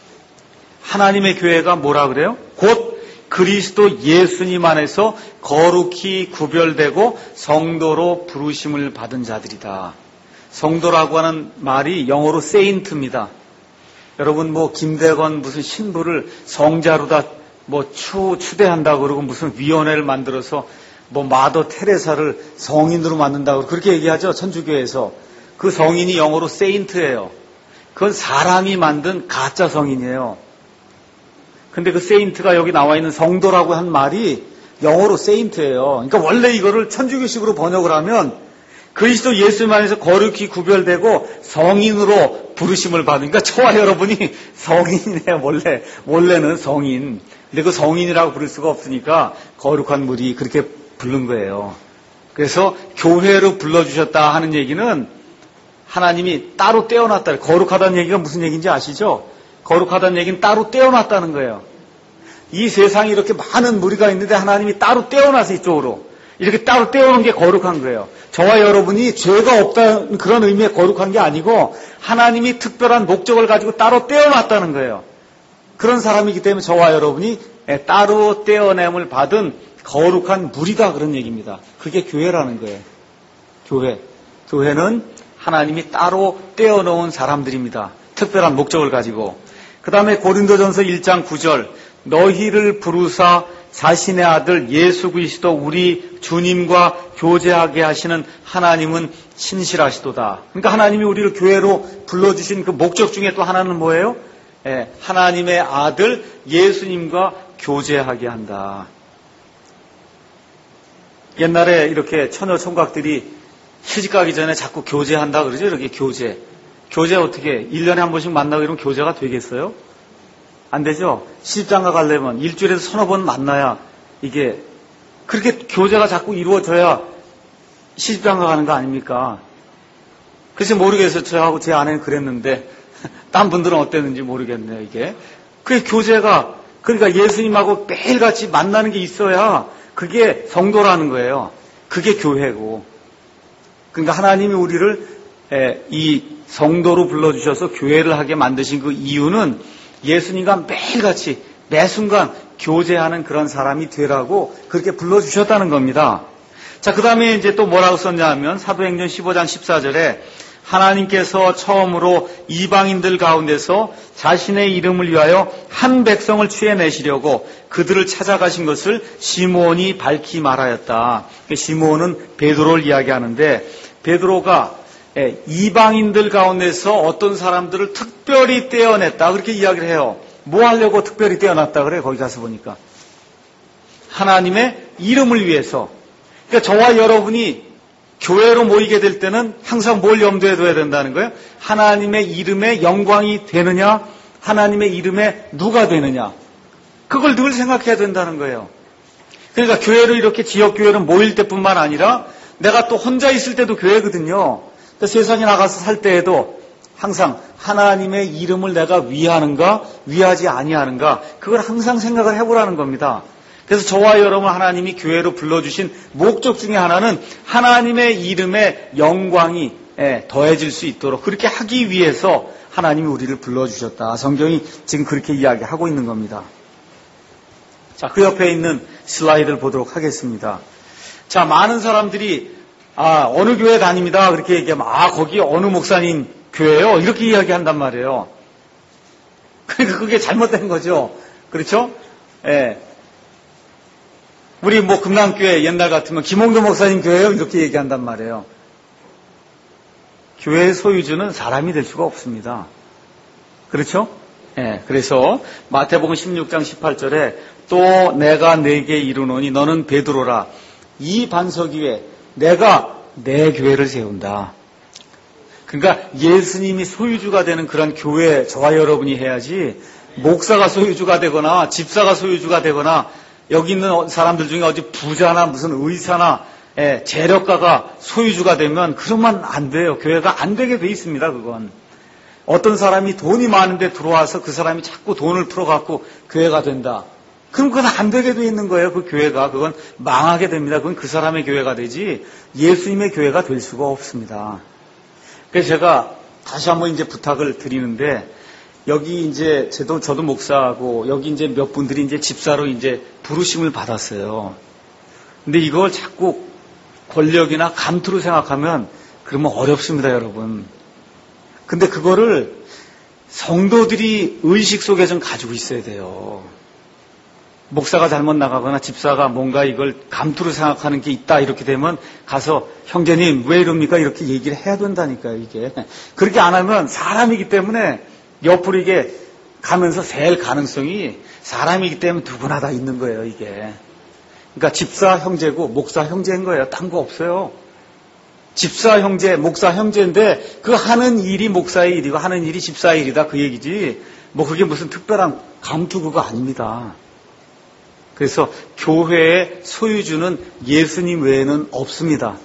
하나님의 교회가 뭐라 그래요? 곧 그리스도 예수님 안에서 거룩히 구별되고 성도로 부르심을 받은 자들이다. 성도라고 하는 말이 영어로 세인트입니다. 여러분 뭐 김대건 무슨 신부를 성자로 다 뭐 추, 추대한다고 그러고 무슨 위원회를 만들어서 뭐 마더 테레사를 성인으로 만든다고 그렇게 얘기하죠. 천주교에서. 그 성인이 영어로 세인트예요. 그건 사람이 만든 가짜 성인이에요. 근데 그 세인트가 여기 나와 있는 성도라고 한 말이 영어로 세인트예요. 그러니까 원래 이거를 천주교식으로 번역을 하면 그리스도 예수님 안에서 거룩히 구별되고 성인으로 부르심을 받으니까 저와 여러분이 성인이네요. 원래 원래는 성인. 근데 그 성인이라고 부를 수가 없으니까 거룩한 물이 그렇게 부른 거예요. 그래서 교회로 불러주셨다 하는 얘기는 하나님이 따로 떼어놨다. 거룩하다는 얘기가 무슨 얘기인지 아시죠? 거룩하다는 얘기는 따로 떼어놨다는 거예요. 이 세상에 이렇게 많은 무리가 있는데 하나님이 따로 떼어놔서 이쪽으로 이렇게 따로 떼어놓은 게 거룩한 거예요. 저와 여러분이 죄가 없다는 그런 의미의 거룩한 게 아니고 하나님이 특별한 목적을 가지고 따로 떼어놨다는 거예요. 그런 사람이기 때문에 저와 여러분이 따로 떼어냄을 받은 거룩한 무리다 그런 얘기입니다. 그게 교회라는 거예요. 교회. 교회는 하나님이 따로 떼어놓은 사람들입니다. 특별한 목적을 가지고. 그 다음에 고린도전서 일 장 구 절 너희를 부르사 자신의 아들 예수 그리스도 우리 주님과 교제하게 하시는 하나님은 신실하시도다. 그러니까 하나님이 우리를 교회로 불러주신 그 목적 중에 또 하나는 뭐예요? 예, 하나님의 아들 예수님과 교제하게 한다. 옛날에 이렇게 처녀 총각들이 시집가기 전에 자꾸 교제한다 그러죠. 이렇게 교제. 교제 어떻게 일 년에 한 번씩 만나고 이러면 교제가 되겠어요? 안 되죠. 시집장가 가려면 일주일에서 서너 번 만나야 이게 그렇게 교제가 자꾸 이루어져야 시집장가 가는 거 아닙니까? 글쎄 모르겠어요. 저하고 제 아내는 그랬는데 딴 분들은 어땠는지 모르겠네요. 이게 그게 교제가 그러니까 예수님하고 매일같이 만나는 게 있어야 그게 성도라는 거예요. 그게 교회고. 그러니까 하나님이 우리를 이 성도로 불러주셔서 교회를 하게 만드신 그 이유는 예수님과 매일같이 매 순간 교제하는 그런 사람이 되라고 그렇게 불러주셨다는 겁니다. 자, 그 다음에 이제 또 뭐라고 썼냐 하면 사도행전 십오 장 십사 절에 하나님께서 처음으로 이방인들 가운데서 자신의 이름을 위하여 한 백성을 취해내시려고 그들을 찾아가신 것을 시므온이 밝히 말하였다. 시므온은 베드로를 이야기하는데 베드로가 이방인들 가운데서 어떤 사람들을 특별히 떼어냈다 그렇게 이야기를 해요. 뭐 하려고 특별히 떼어놨다 그래요? 거기 가서 보니까 하나님의 이름을 위해서. 그러니까 저와 여러분이 교회로 모이게 될 때는 항상 뭘 염두에 둬야 된다는 거예요? 하나님의 이름에 영광이 되느냐, 하나님의 이름에 누가 되느냐, 그걸 늘 생각해야 된다는 거예요. 그러니까 교회로 이렇게 지역교회로 모일 때뿐만 아니라 내가 또 혼자 있을 때도 교회거든요. 그러니까 세상에 나가서 살 때에도 항상 하나님의 이름을 내가 위하는가 위하지 아니하는가 그걸 항상 생각을 해보라는 겁니다. 그래서 저와 여러분 하나님이 교회로 불러주신 목적 중에 하나는 하나님의 이름의 영광이 더해질 수 있도록 그렇게 하기 위해서 하나님이 우리를 불러주셨다. 성경이 지금 그렇게 이야기하고 있는 겁니다. 자, 그 옆에 있는 슬라이드를 보도록 하겠습니다. 자, 많은 사람들이 아, 어느 교회 다닙니다. 그렇게 얘기하면 아, 거기 어느 목사님 교회요? 이렇게 이야기한단 말이에요. 그러니까 그게 잘못된 거죠. 그렇죠? 예. 우리 뭐 금남교회 옛날 같으면 김홍도 목사님 교회요? 이렇게 얘기한단 말이에요. 교회의 소유주는 사람이 될 수가 없습니다. 그렇죠? 예. 그래서 마태복음 십육 장 십팔 절에 또 내가 네게 이르노니 너는 베드로라. 이 반석 위에 내가 내 교회를 세운다. 그러니까 예수님이 소유주가 되는 그런 교회 저와 여러분이 해야지 목사가 소유주가 되거나 집사가 소유주가 되거나 여기 있는 사람들 중에 어디 부자나 무슨 의사나 예, 재력가가 소유주가 되면 그러면 안 돼요. 교회가 안 되게 돼 있습니다. 그건 어떤 사람이 돈이 많은데 들어와서 그 사람이 자꾸 돈을 풀어갖고 교회가 된다. 그럼 그건 안 되게 돼 있는 거예요. 그 교회가 그건 망하게 됩니다. 그건 그 사람의 교회가 되지 예수님의 교회가 될 수가 없습니다. 그래서 제가 다시 한번 이제 부탁을 드리는데 여기 이제 저도 저도 목사하고 여기 이제 몇 분들이 이제 집사로 이제 부르심을 받았어요. 근데 이걸 자꾸 권력이나 감투로 생각하면 그러면 어렵습니다, 여러분. 근데 그거를 성도들이 의식 속에 좀 가지고 있어야 돼요. 목사가 잘못 나가거나 집사가 뭔가 이걸 감투로 생각하는 게 있다 이렇게 되면 가서 형제님 왜 이럽니까 이렇게 얘기를 해야 된다니까요. 이게 그렇게 안 하면 사람이기 때문에 옆으로 이게 가면서 셀 가능성이 사람이기 때문에 누구나 다 있는 거예요. 이게 그러니까 집사 형제고 목사 형제인 거예요. 딴 거 없어요. 집사 형제 목사 형제인데 그 하는 일이 목사의 일이고 하는 일이 집사의 일이다 그 얘기지 뭐 그게 무슨 특별한 감투 그거 아닙니다. 그래서 교회의 소유주는 예수님 외에는 없습니다.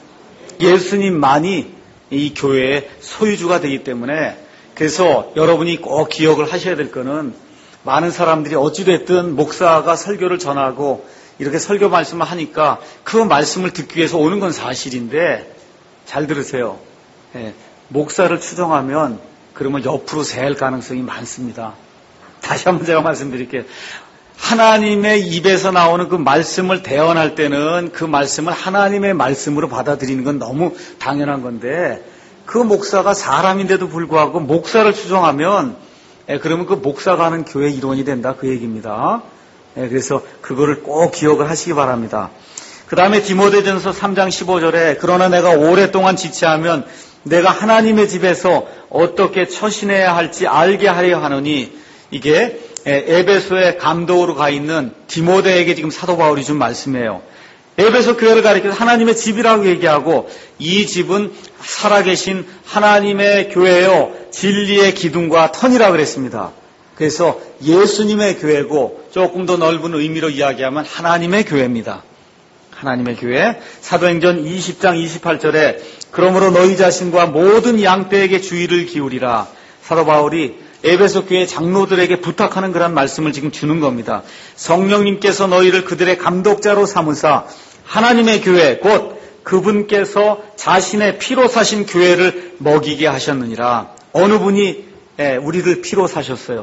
예수님만이 이 교회의 소유주가 되기 때문에 그래서 여러분이 꼭 기억을 하셔야 될 거는 많은 사람들이 어찌됐든 목사가 설교를 전하고 이렇게 설교 말씀을 하니까 그 말씀을 듣기 위해서 오는 건 사실인데 잘 들으세요. 예, 목사를 추종하면 그러면 옆으로 셀 가능성이 많습니다. 다시 한번 제가 말씀드릴게요. 하나님의 입에서 나오는 그 말씀을 대언할 때는 그 말씀을 하나님의 말씀으로 받아들이는 건 너무 당연한 건데 그 목사가 사람인데도 불구하고 목사를 추종하면 예, 그러면 그 목사가 하는 교회 일원이 된다 그 얘기입니다. 예, 그래서 그거를 꼭 기억을 하시기 바랍니다. 그 다음에 디모데전서 삼 장 십오 절에 그러나 내가 오랫동안 지체하면 내가 하나님의 집에서 어떻게 처신해야 할지 알게 하려 하노니 이게 에베소의 감독으로 가 있는 디모데에게 지금 사도 바울이 준 말씀이에요. 에베소 교회를 가리켜서 하나님의 집이라고 얘기하고 이 집은 살아계신 하나님의 교회요 진리의 기둥과 터니라고 그랬습니다. 그래서 예수님의 교회고 조금 더 넓은 의미로 이야기하면 하나님의 교회입니다. 하나님의 교회. 사도행전 이십 장 이십팔 절에 그러므로 너희 자신과 모든 양떼에게 주의를 기울이라. 사도 바울이 에베소 교회 장로들에게 부탁하는 그런 말씀을 지금 주는 겁니다. 성령님께서 너희를 그들의 감독자로 삼으사 하나님의 교회 곧 그분께서 자신의 피로 사신 교회를 먹이게 하셨느니라. 어느 분이 우리를 피로 사셨어요?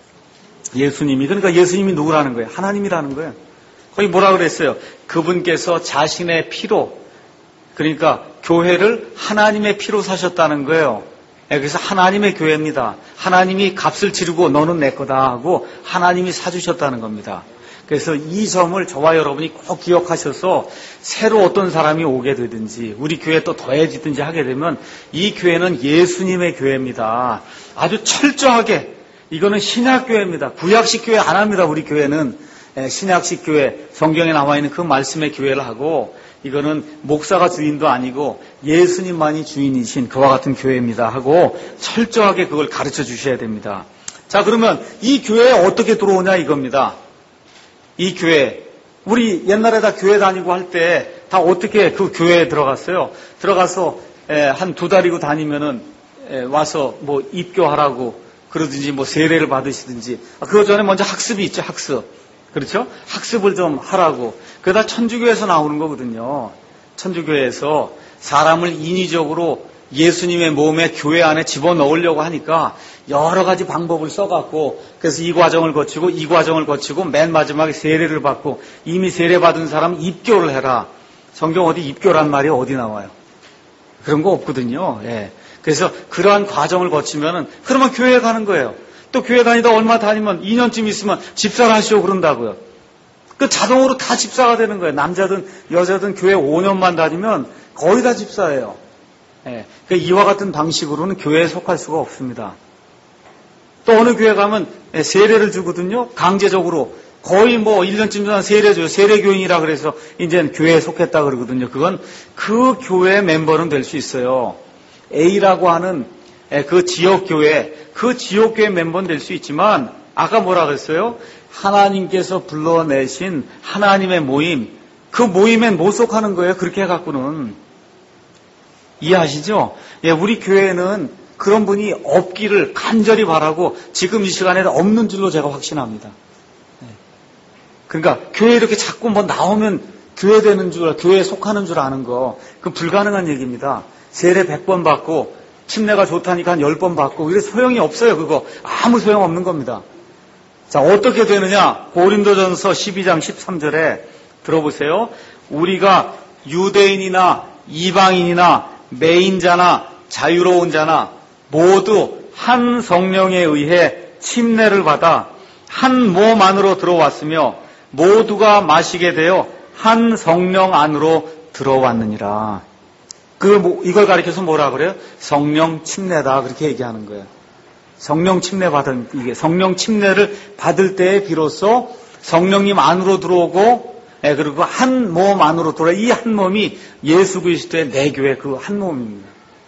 예수님이. 그러니까 예수님이 누구라는 거예요? 하나님이라는 거예요. 거기 뭐라 그랬어요? 그분께서 자신의 피로, 그러니까 교회를 하나님의 피로 사셨다는 거예요. 그래서 하나님의 교회입니다. 하나님이 값을 치르고 너는 내 거다 하고 하나님이 사주셨다는 겁니다. 그래서 이 점을 저와 여러분이 꼭 기억하셔서 새로 어떤 사람이 오게 되든지 우리 교회에 또 더해지든지 하게 되면 이 교회는 예수님의 교회입니다. 아주 철저하게 이거는 신약교회입니다. 구약식 교회 안 합니다. 우리 교회는 신약식 교회, 성경에 나와 있는 그 말씀의 교회를 하고 이거는 목사가 주인도 아니고 예수님만이 주인이신 그와 같은 교회입니다 하고 철저하게 그걸 가르쳐 주셔야 됩니다. 자, 그러면 이 교회에 어떻게 들어오냐 이겁니다. 이 교회, 우리 옛날에 다 교회 다니고 할 때 다 어떻게 그 교회에 들어갔어요? 들어가서 한 두 달이고 다니면은 와서 뭐 입교하라고 그러든지 뭐 세례를 받으시든지 그 전에 먼저 학습이 있죠. 학습. 그렇죠? 학습을 좀 하라고. 그러다 천주교에서 나오는 거거든요. 천주교에서 사람을 인위적으로 예수님의 몸에 교회 안에 집어넣으려고 하니까 여러 가지 방법을 써갖고 그래서 이 과정을 거치고 이 과정을 거치고 맨 마지막에 세례를 받고 이미 세례받은 사람 입교를 해라. 성경 어디 입교란 말이 어디 나와요? 그런 거 없거든요. 예. 그래서 그러한 과정을 거치면은 그러면 교회에 가는 거예요. 또 교회 다니다 얼마 다니면 이 년쯤 있으면 집사를 하시오 그런다고요. 그 자동으로 다 집사가 되는 거예요. 남자든 여자든 교회 오 년만 다니면 거의 다 집사예요. 예. 그러니까 이와 같은 방식으로는 교회에 속할 수가 없습니다. 또 어느 교회 가면 세례를 주거든요. 강제적으로. 거의 뭐 일 년쯤 전에 세례 줘요. 세례교인이라 그래서 이제 교회에 속했다 그러거든요. 그건 그 교회 멤버는 될 수 있어요. A라고 하는 그 지역교회, 그 지역교회 멤버는 될 수 있지만 아까 뭐라 그랬어요? 하나님께서 불러내신 하나님의 모임, 그 모임엔 못 속하는 거예요. 그렇게 해갖고는. 이해하시죠? 예, 우리 교회는 그런 분이 없기를 간절히 바라고 지금 이 시간에 없는 줄로 제가 확신합니다. 예. 그러니까 교회 이렇게 자꾸 뭐 나오면 교회 되는 줄, 교회에 속하는 줄 아는 거, 그 불가능한 얘기입니다. 세례 백 번 받고 침례가 좋다니까 한 열 번 받고 이래 소용이 없어요. 그거 아무 소용 없는 겁니다. 자, 어떻게 되느냐? 고린도전서 십이 장 십삼 절에 들어보세요. 우리가 유대인이나 이방인이나 매인자나 자유로운 자나 모두 한 성령에 의해 침례를 받아 한 몸 안으로 들어왔으며 모두가 마시게 되어 한 성령 안으로 들어왔느니라. 그 뭐, 이걸 가리켜서 뭐라 그래요? 성령 침례다 그렇게 얘기하는 거예요. 성령 침례 받은 이게 성령 침례를 받을 때에 비로소 성령님 안으로 들어오고, 예, 그리고 한 몸 안으로 들어와. 이 한 몸이 예수 그리스도의 내 교회 그 한 몸입니다.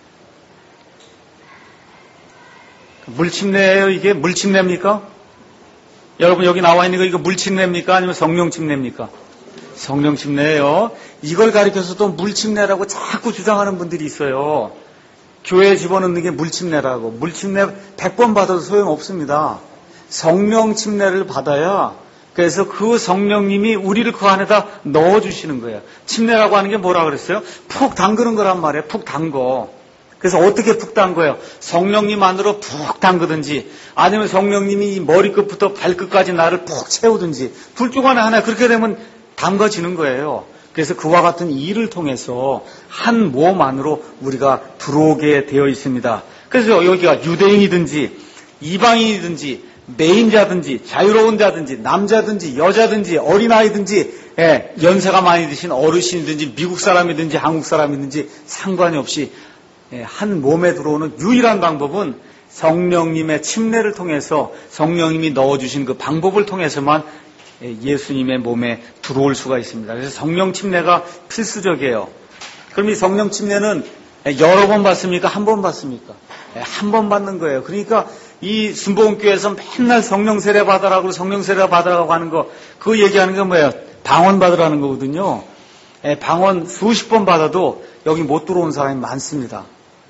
물침례예요, 이게? 물침례입니까? 여러분 여기 나와 있는 거 이거 물침례입니까? 아니면 성령 침례입니까? 성령 침례예요. 이걸 가리켜서도 물침례라고 자꾸 주장하는 분들이 있어요. 교회에 집어넣는 게 물침례라고. 물침례 백 번 받아도 소용없습니다. 성령 침례를 받아야, 그래서 그 성령님이 우리를 그 안에다 넣어주시는 거예요. 침례라고 하는 게 뭐라 그랬어요? 푹 담그는 거란 말이에요. 푹 담궈. 그래서 어떻게 푹 담궈요? 성령님 안으로 푹 담그든지, 아니면 성령님이 머리끝부터 발끝까지 나를 푹 채우든지, 둘 중 안에 하나. 그렇게 되면 담궈지는 거예요. 그래서 그와 같은 일을 통해서 한 몸 안으로 우리가 들어오게 되어 있습니다. 그래서 여기가 유대인이든지 이방인이든지 매인자든지 자유로운 자든지 남자든지 여자든지 어린아이든지, 예, 연세가 많이 드신 어르신이든지 미국 사람이든지 한국 사람이든지 상관이 없이, 예, 한 몸에 들어오는 유일한 방법은 성령님의 침례를 통해서 성령님이 넣어주신 그 방법을 통해서만 예수님의 몸에 들어올 수가 있습니다. 그래서 성령 침례가 필수적이에요. 그럼 이 성령 침례는 여러 번 받습니까? 한 번 받습니까? 한 번 받는 거예요. 그러니까 이 순복음교회에서 맨날 성령 세례 받으라고 성령 세례 받으라고 하는 거, 그거 얘기하는 게 뭐예요? 방언 받으라는 거거든요. 방언 수십 번 받아도 여기 못 들어온 사람이 많습니다.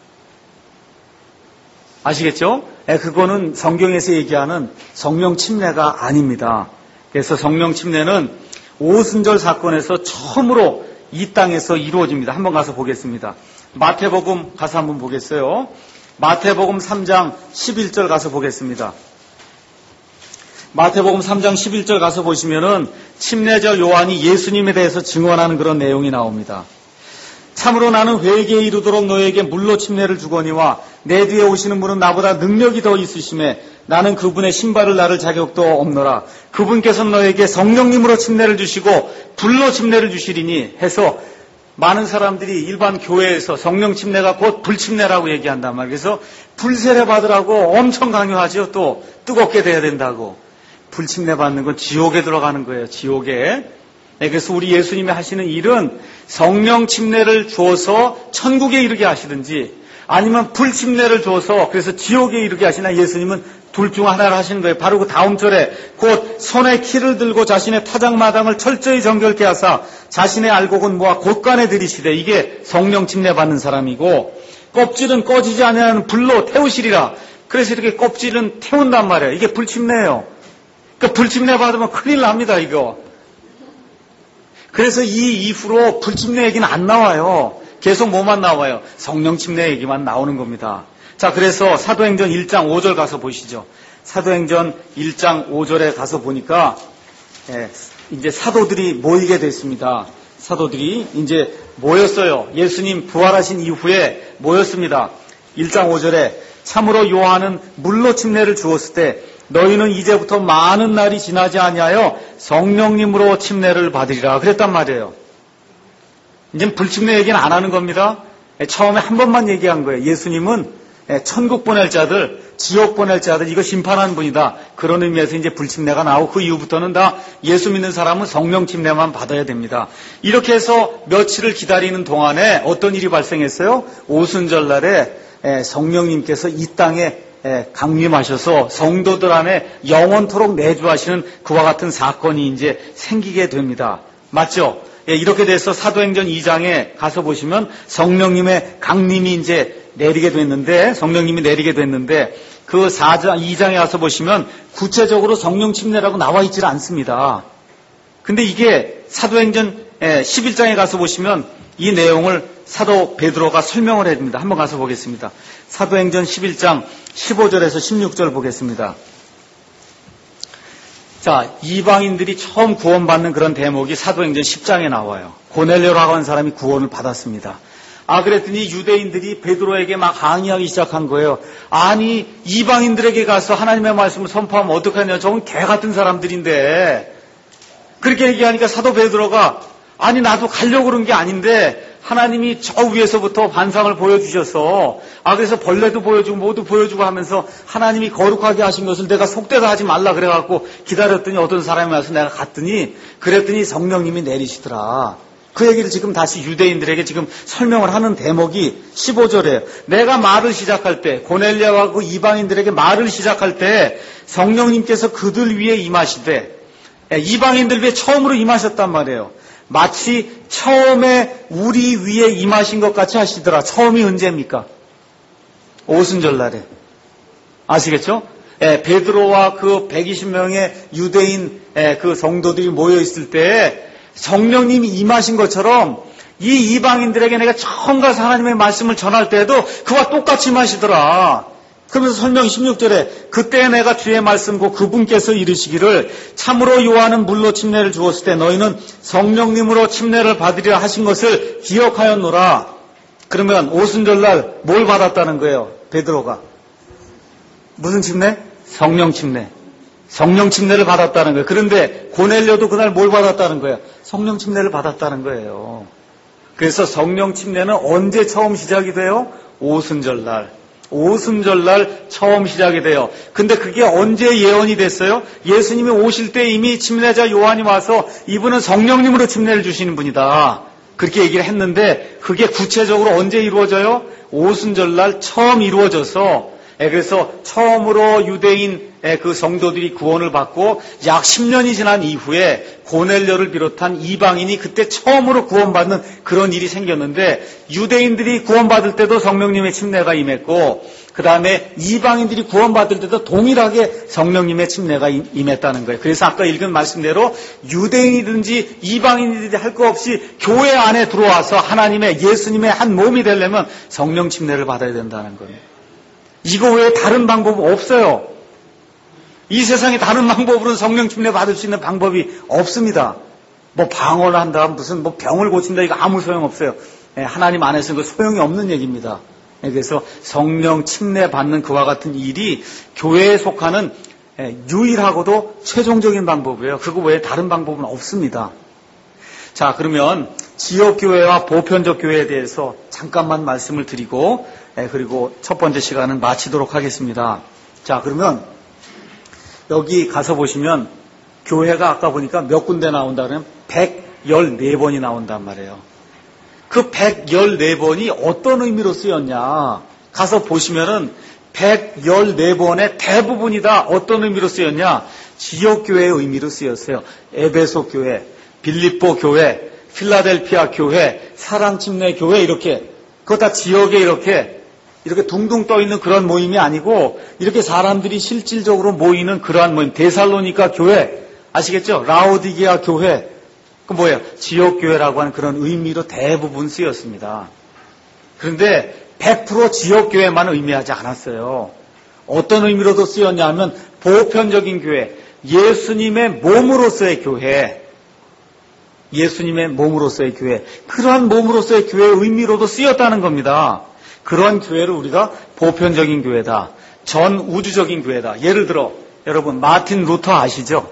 아시겠죠? 그거는 성경에서 얘기하는 성령 침례가 아닙니다. 그래서 성령 침례는 오순절 사건에서 처음으로 이 땅에서 이루어집니다. 한번 가서 보겠습니다. 마태복음 가서 한번 보겠어요. 마태복음 삼 장 십일 절 가서 보겠습니다. 마태복음 삼 장 십일 절 가서 보시면은 침례자 요한이 예수님에 대해서 증언하는 그런 내용이 나옵니다. 참으로 나는 회개에 이르도록 너에게 물로 침례를 주거니와 내 뒤에 오시는 분은 나보다 능력이 더 있으심에 나는 그분의 신발을 나를 자격도 없노라. 그분께서 너에게 성령님으로 침례를 주시고 불로 침례를 주시리니 해서, 많은 사람들이 일반 교회에서 성령 침례가 곧 불침례라고 얘기한단 말이에요. 그래서 불세례 받으라고 엄청 강요하죠. 또 뜨겁게 돼야 된다고. 불침례 받는 건 지옥에 들어가는 거예요. 지옥에. 그래서 우리 예수님이 하시는 일은 성령 침례를 주어서 천국에 이르게 하시든지, 아니면 불침례를 줘서 그래서 지옥에 이르게 하시나, 예수님은 둘 중 하나를 하시는 거예요. 바로 그 다음 절에 곧 손에 키를 들고 자신의 타작마당을 철저히 정결케 하사 자신의 알곡은 모아 곳간에 들이시되, 이게 성령 침례 받는 사람이고, 껍질은 꺼지지 아니하는 불로 태우시리라. 그래서 이렇게 껍질은 태운단 말이에요. 이게 불침례예요. 그러니까 불침례 받으면 큰일 납니다, 이거. 그래서 이 이후로 불침례 얘기는 안 나와요. 계속 뭐만 나와요? 성령 침례 얘기만 나오는 겁니다. 자, 그래서 사도행전 일 장 오 절 가서 보시죠. 사도행전 일 장 오 절에 가서 보니까, 예, 이제 사도들이 모이게 됐습니다. 사도들이 이제 모였어요. 예수님 부활하신 이후에 모였습니다. 일 장 오 절에 참으로 요한은 물로 침례를 주었을 때 너희는 이제부터 많은 날이 지나지 아니하여 성령님으로 침례를 받으리라 그랬단 말이에요. 이제 불침례 얘기는 안 하는 겁니다. 처음에 한 번만 얘기한 거예요. 예수님은 천국 보낼 자들, 지옥 보낼 자들, 이거 심판하는 분이다. 그런 의미에서 이제 불침례가 나오고, 그 이후부터는 다 예수 믿는 사람은 성령 침례만 받아야 됩니다. 이렇게 해서 며칠을 기다리는 동안에 어떤 일이 발생했어요? 오순절 날에 성령님께서 이 땅에 강림하셔서 성도들 안에 영원토록 내주하시는 그와 같은 사건이 이제 생기게 됩니다. 맞죠? 이렇게 돼서 사도행전 이 장에 가서 보시면 성령님의 강림이 이제 내리게 됐는데, 성령님이 내리게 됐는데, 그 사 장, 이 장에 가서 보시면 구체적으로 성령 침례라고 나와 있질 않습니다. 근데 이게 사도행전 십일 장에 가서 보시면 이 내용을 사도 베드로가 설명을 해줍니다. 한번 가서 보겠습니다. 사도행전 십일 장 십오 절에서 십육 절 보겠습니다. 자, 이방인들이 처음 구원받는 그런 대목이 사도행전 십 장에 나와요. 고넬료라고 하는 사람이 구원을 받았습니다. 아, 그랬더니 유대인들이 베드로에게 막 항의하기 시작한 거예요. 아니, 이방인들에게 가서 하나님의 말씀을 선포하면 어떡하냐. 저건 개 같은 사람들인데, 그렇게 얘기하니까 사도 베드로가 아니 나도 가려고 그런 게 아닌데 하나님이 저 위에서부터 반상을 보여주셔서 아 그래서 벌레도 보여주고 모두 보여주고 하면서 하나님이 거룩하게 하신 것을 내가 속되다 하지 말라 그래갖고 기다렸더니 어떤 사람이 와서 내가 갔더니 그랬더니 성령님이 내리시더라. 그 얘기를 지금 다시 유대인들에게 지금 설명을 하는 대목이 십오 절에 내가 말을 시작할 때 고넬료와 그 이방인들에게 말을 시작할 때 성령님께서 그들 위에 임하시되 이방인들 위에 처음으로 임하셨단 말이에요. 마치 처음에 우리 위에 임하신 것 같이 하시더라. 처음이 언제입니까? 오순절날에. 아시겠죠? 예, 베드로와 그 백이십 명의 유대인 예, 그 성도들이 모여있을 때 성령님이 임하신 것처럼 이 이방인들에게 내가 처음 가서 하나님의 말씀을 전할 때에도 그와 똑같이 임하시더라. 그러면서 설명 십육 절에 그때 내가 주의 말씀고 그분께서 이르시기를 참으로 요한은 물로 침례를 주었을 때 너희는 성령님으로 침례를 받으리라 하신 것을 기억하였노라. 그러면 오순절날 뭘 받았다는 거예요? 베드로가. 무슨 침례? 성령 침례. 성령 침례를 받았다는 거예요. 그런데 고넬료도 그날 뭘 받았다는 거예요? 성령 침례를 받았다는 거예요. 그래서 성령 침례는 언제 처음 시작이 돼요? 오순절날. 오순절날 처음 시작이 돼요. 근데 그게 언제 예언이 됐어요? 예수님이 오실 때 이미 침례자 요한이 와서 이분은 성령님으로 침례를 주시는 분이다. 그렇게 얘기를 했는데 그게 구체적으로 언제 이루어져요? 오순절날 처음 이루어져서 그래서 처음으로 유대인 그 성도들이 구원을 받고 약 십 년이 지난 이후에 고넬료를 비롯한 이방인이 그때 처음으로 구원받는 그런 일이 생겼는데 유대인들이 구원받을 때도 성령님의 침례가 임했고 그 다음에 이방인들이 구원받을 때도 동일하게 성령님의 침례가 임했다는 거예요. 그래서 아까 읽은 말씀대로 유대인이든지 이방인이든지 할 거 없이 교회 안에 들어와서 하나님의 예수님의 한 몸이 되려면 성령 침례를 받아야 된다는 거예요. 이거 외에 다른 방법은 없어요. 이 세상에 다른 방법으로는 성령 침례 받을 수 있는 방법이 없습니다. 뭐 방언을 한다, 무슨 뭐 병을 고친다, 이거 아무 소용 없어요. 하나님 안에서는 그 소용이 없는 얘기입니다. 그래서 성령 침례 받는 그와 같은 일이 교회에 속하는 유일하고도 최종적인 방법이에요. 그거 외에 다른 방법은 없습니다. 자, 그러면 지역교회와 보편적 교회에 대해서 잠깐만 말씀을 드리고 그리고 첫 번째 시간은 마치도록 하겠습니다. 자, 그러면 여기 가서 보시면 교회가 아까 보니까 몇 군데 나온다 그러면 백십사 번이 나온단 말이에요. 그 백십사 번이 어떤 의미로 쓰였냐? 가서 보시면은 백십사 번의 대부분이 다 어떤 의미로 쓰였냐? 지역교회의 의미로 쓰였어요. 에베소 교회, 빌립보 교회, 필라델피아 교회, 사랑침례 교회 이렇게 그거 다 지역에 이렇게 이렇게 둥둥 떠 있는 그런 모임이 아니고 이렇게 사람들이 실질적으로 모이는 그러한 모임. 데살로니가 교회 아시겠죠? 라오디게아 교회 그 뭐예요? 지역교회라고 하는 그런 의미로 대부분 쓰였습니다. 그런데 백 퍼센트 지역교회만 의미하지 않았어요. 어떤 의미로도 쓰였냐 하면 보편적인 교회, 예수님의 몸으로서의 교회, 예수님의 몸으로서의 교회, 그러한 몸으로서의 교회의 의미로도 쓰였다는 겁니다. 그런 교회를 우리가 보편적인 교회다, 전 우주적인 교회다. 예를 들어 여러분 마틴 루터 아시죠?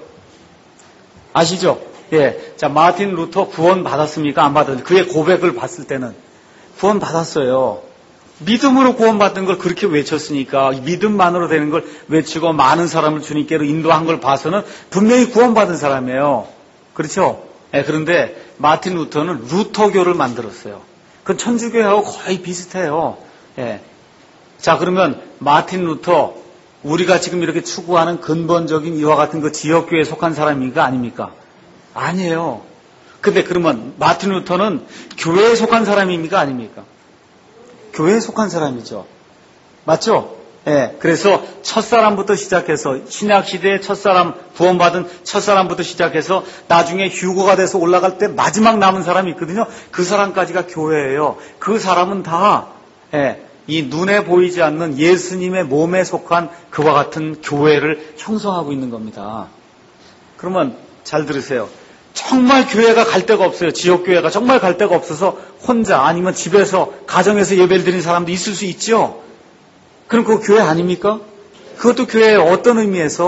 아시죠? 예, 자 마틴 루터 구원 받았습니까? 안 받았습니까? 그의 고백을 봤을 때는 구원 받았어요. 믿음으로 구원받은 걸 그렇게 외쳤으니까 믿음만으로 되는 걸 외치고 많은 사람을 주님께로 인도한 걸 봐서는 분명히 구원받은 사람이에요. 그렇죠? 예, 그런데 마틴 루터는 루터교를 만들었어요. 그건 천주교회하고 거의 비슷해요. 예. 자, 그러면 마틴 루터, 우리가 지금 이렇게 추구하는 근본적인 이와 같은 그 지역교회에 속한 사람입니까? 아닙니까? 아니에요. 근데 그러면 마틴 루터는 교회에 속한 사람입니까? 아닙니까? 교회에 속한 사람이죠. 맞죠? 예. 그래서 첫사람부터 시작해서 신약시대의 첫사람, 구원받은 첫사람부터 시작해서 나중에 휴거가 돼서 올라갈 때 마지막 남은 사람이 있거든요. 그 사람까지가 교회예요. 그 사람은 다, 예, 이 눈에 보이지 않는 예수님의 몸에 속한 그와 같은 교회를 형성하고 있는 겁니다. 그러면 잘 들으세요. 정말 교회가 갈 데가 없어요. 지역교회가 정말 갈 데가 없어서 혼자 아니면 집에서 가정에서 예배를 드리는 사람도 있을 수 있죠. 그럼 그거 교회 아닙니까? 그것도 교회의 어떤 의미에서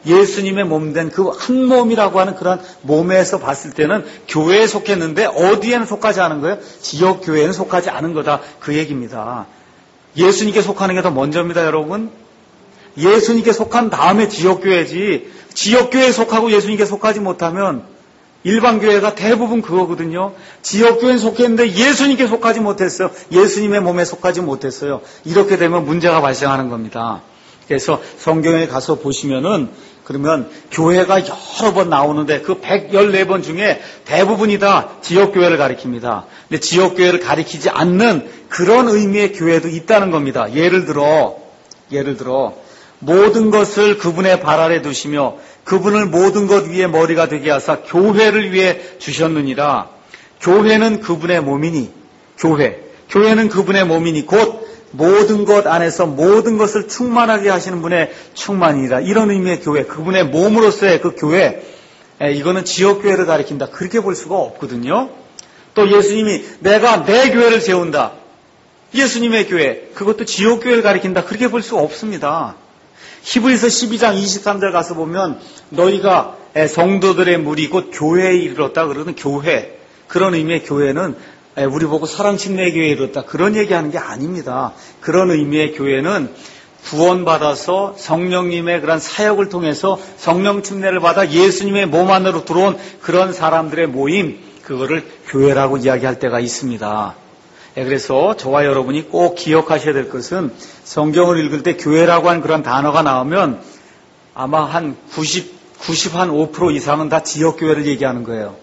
예수님의 몸된 그 한 몸이라고 하는 그런 몸에서 봤을 때는 교회에 속했는데 어디에는 속하지 않은 거예요? 지역 교회에는 속하지 않은 거다. 그 얘기입니다. 예수님께 속하는 게 더 먼저입니다, 여러분. 예수님께 속한 다음에 지역 교회지. 지역 교회에 속하고 예수님께 속하지 못하면 일반 교회가 대부분 그거거든요. 지역 교회에 속했는데 예수님께 속하지 못했어요. 예수님의 몸에 속하지 못했어요. 이렇게 되면 문제가 발생하는 겁니다. 그래서 성경에 가서 보시면은 그러면 교회가 여러 번 나오는데 그 백십사 번 중에 대부분이 다 지역교회를 가리킵니다. 근데 지역교회를 가리키지 않는 그런 의미의 교회도 있다는 겁니다. 예를 들어, 예를 들어, 모든 것을 그분의 발 아래 두시며 그분을 모든 것 위에 머리가 되게 하사 교회를 위해 주셨느니라. 교회는 그분의 몸이니, 교회. 교회는 그분의 몸이니 곧 모든 것 안에서 모든 것을 충만하게 하시는 분의 충만이라. 이런 의미의 교회, 그분의 몸으로서의 그 교회, 이거는 지역교회를 가리킨다. 그렇게 볼 수가 없거든요. 또 예수님이 내가 내 교회를 세운다. 예수님의 교회, 그것도 지역교회를 가리킨다. 그렇게 볼 수가 없습니다. 히브리서 십이 장 이십삼 절 가서 보면 너희가 성도들의 무리 곧 교회에 이르렀다. 그러는 교회, 그런 의미의 교회는 우리 보고 사랑침례교회에 이르렀다. 그런 얘기하는 게 아닙니다. 그런 의미의 교회는 구원받아서 성령님의 그런 사역을 통해서 성령 침례를 받아 예수님의 몸 안으로 들어온 그런 사람들의 모임, 그거를 교회라고 이야기할 때가 있습니다. 그래서 저와 여러분이 꼭 기억하셔야 될 것은 성경을 읽을 때 교회라고 하는 그런 단어가 나오면 아마 한 구십, 구십오 퍼센트 이상은 다 지역교회를 얘기하는 거예요.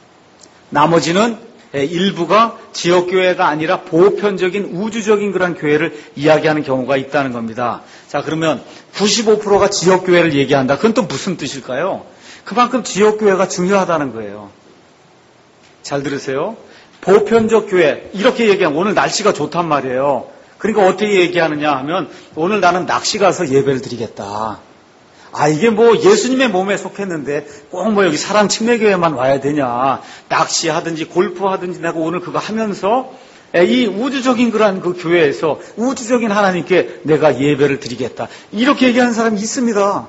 나머지는 일부가 지역교회가 아니라 보편적인 우주적인 그런 교회를 이야기하는 경우가 있다는 겁니다. 자, 그러면 구십오 퍼센트가 지역교회를 얘기한다. 그건 또 무슨 뜻일까요? 그만큼 지역교회가 중요하다는 거예요. 잘 들으세요. 보편적 교회, 이렇게 얘기하면 오늘 날씨가 좋단 말이에요. 그러니까 어떻게 얘기하느냐 하면 오늘 나는 낚시 가서 예배를 드리겠다. 아, 이게 뭐 예수님의 몸에 속했는데 꼭 뭐 여기 사랑 침례교회만 와야 되냐. 낚시하든지 골프하든지 내가 오늘 그거 하면서 이 우주적인 그러한 그 교회에서 우주적인 하나님께 내가 예배를 드리겠다. 이렇게 얘기하는 사람이 있습니다.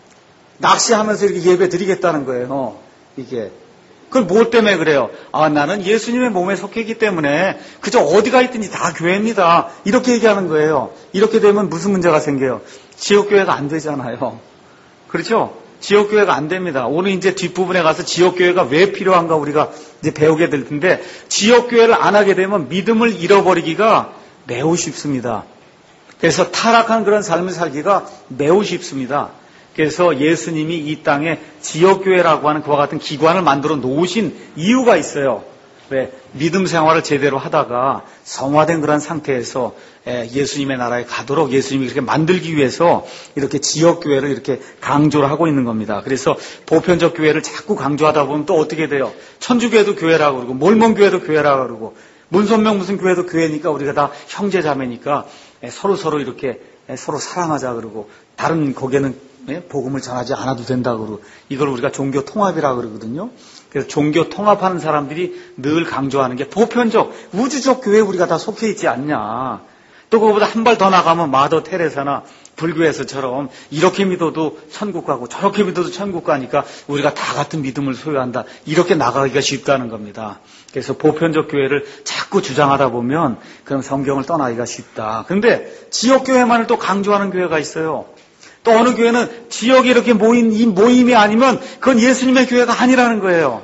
낚시하면서 이렇게 예배 드리겠다는 거예요. 이게. 그걸 뭐 때문에 그래요? 아, 나는 예수님의 몸에 속했기 때문에 그저 어디가 있든지 다 교회입니다. 이렇게 얘기하는 거예요. 이렇게 되면 무슨 문제가 생겨요? 지역교회가 안 되잖아요. 그렇죠? 지역교회가 안 됩니다. 오늘 이제 뒷부분에 가서 지역교회가 왜 필요한가 우리가 이제 배우게 될 텐데, 지역교회를 안 하게 되면 믿음을 잃어버리기가 매우 쉽습니다. 그래서 타락한 그런 삶을 살기가 매우 쉽습니다. 그래서 예수님이 이 땅에 지역교회라고 하는 그와 같은 기관을 만들어 놓으신 이유가 있어요. 왜? 믿음 생활을 제대로 하다가 성화된 그런 상태에서 예수님의 나라에 가도록 예수님이 그렇게 만들기 위해서 이렇게 지역교회를 이렇게 강조를 하고 있는 겁니다. 그래서 보편적 교회를 자꾸 강조하다 보면 또 어떻게 돼요? 천주교회도 교회라고 그러고 몰몬교회도 교회라고 그러고 문선명 무슨 교회도 교회니까 우리가 다 형제자매니까 서로 서로 이렇게 서로 사랑하자 그러고 다른 거기에는 복음을 전하지 않아도 된다 그러고 이걸 우리가 종교 통합이라고 그러거든요. 그래서 종교 통합하는 사람들이 늘 강조하는 게 보편적 우주적 교회에 우리가 다 속해 있지 않냐. 또 그거보다 한 발 더 나가면 마더 테레사나 불교에서처럼 이렇게 믿어도 천국 가고 저렇게 믿어도 천국 가니까 우리가 다 같은 믿음을 소유한다. 이렇게 나가기가 쉽다는 겁니다. 그래서 보편적 교회를 자꾸 주장하다 보면 그럼 성경을 떠나기가 쉽다. 그런데 지역교회만을 또 강조하는 교회가 있어요. 또 어느 교회는 지역에 이렇게 모인 이 모임이 아니면 그건 예수님의 교회가 아니라는 거예요.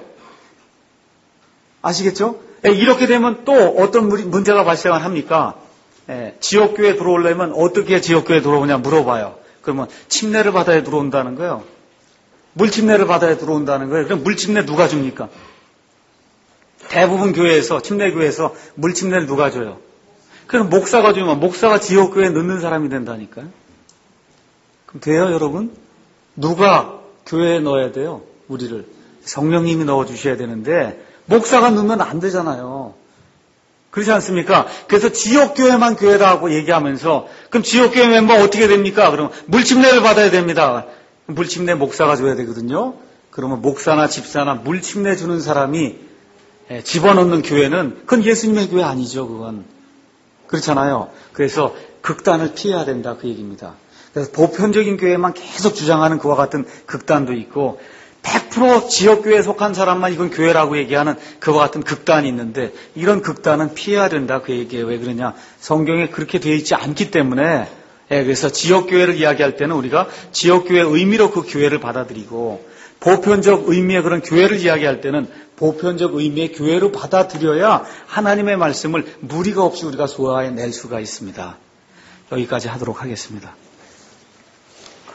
아시겠죠? 이렇게 되면 또 어떤 문제가 발생을 합니까? 예, 지역교회에 들어오려면 어떻게 지역교회에 들어오냐 물어봐요. 그러면 침례를 받아야 들어온다는 거예요. 물침례를 받아야 들어온다는 거예요. 그럼 물침례 누가 줍니까? 대부분 교회에서, 침례교회에서 물침례를 누가 줘요? 그럼 목사가 주면 목사가 지역교회에 넣는 사람이 된다니까요. 그럼 돼요, 여러분? 누가 교회에 넣어야 돼요? 우리를. 성령님이 넣어주셔야 되는데 목사가 넣으면 안 되잖아요. 그렇지 않습니까? 그래서 지역교회만 교회라고 얘기하면서 그럼 지역교회 멤버 어떻게 됩니까? 그러면 물침례를 받아야 됩니다. 물침례 목사가 줘야 되거든요. 그러면 목사나 집사나 물침례 주는 사람이 집어넣는 교회는 그건 예수님의 교회 아니죠. 그건. 그렇잖아요. 그래서 극단을 피해야 된다 그 얘기입니다. 그래서 보편적인 교회만 계속 주장하는 그와 같은 극단도 있고 백 퍼센트 지역교회에 속한 사람만 이건 교회라고 얘기하는 그와 같은 극단이 있는데 이런 극단은 피해야 된다 그 얘기예요. 왜 그러냐? 성경에 그렇게 되어 있지 않기 때문에 예, 그래서 지역교회를 이야기할 때는 우리가 지역교회의 의미로 그 교회를 받아들이고 보편적 의미의 그런 교회를 이야기할 때는 보편적 의미의 교회로 받아들여야 하나님의 말씀을 무리가 없이 우리가 소화해낼 수가 있습니다. 여기까지 하도록 하겠습니다.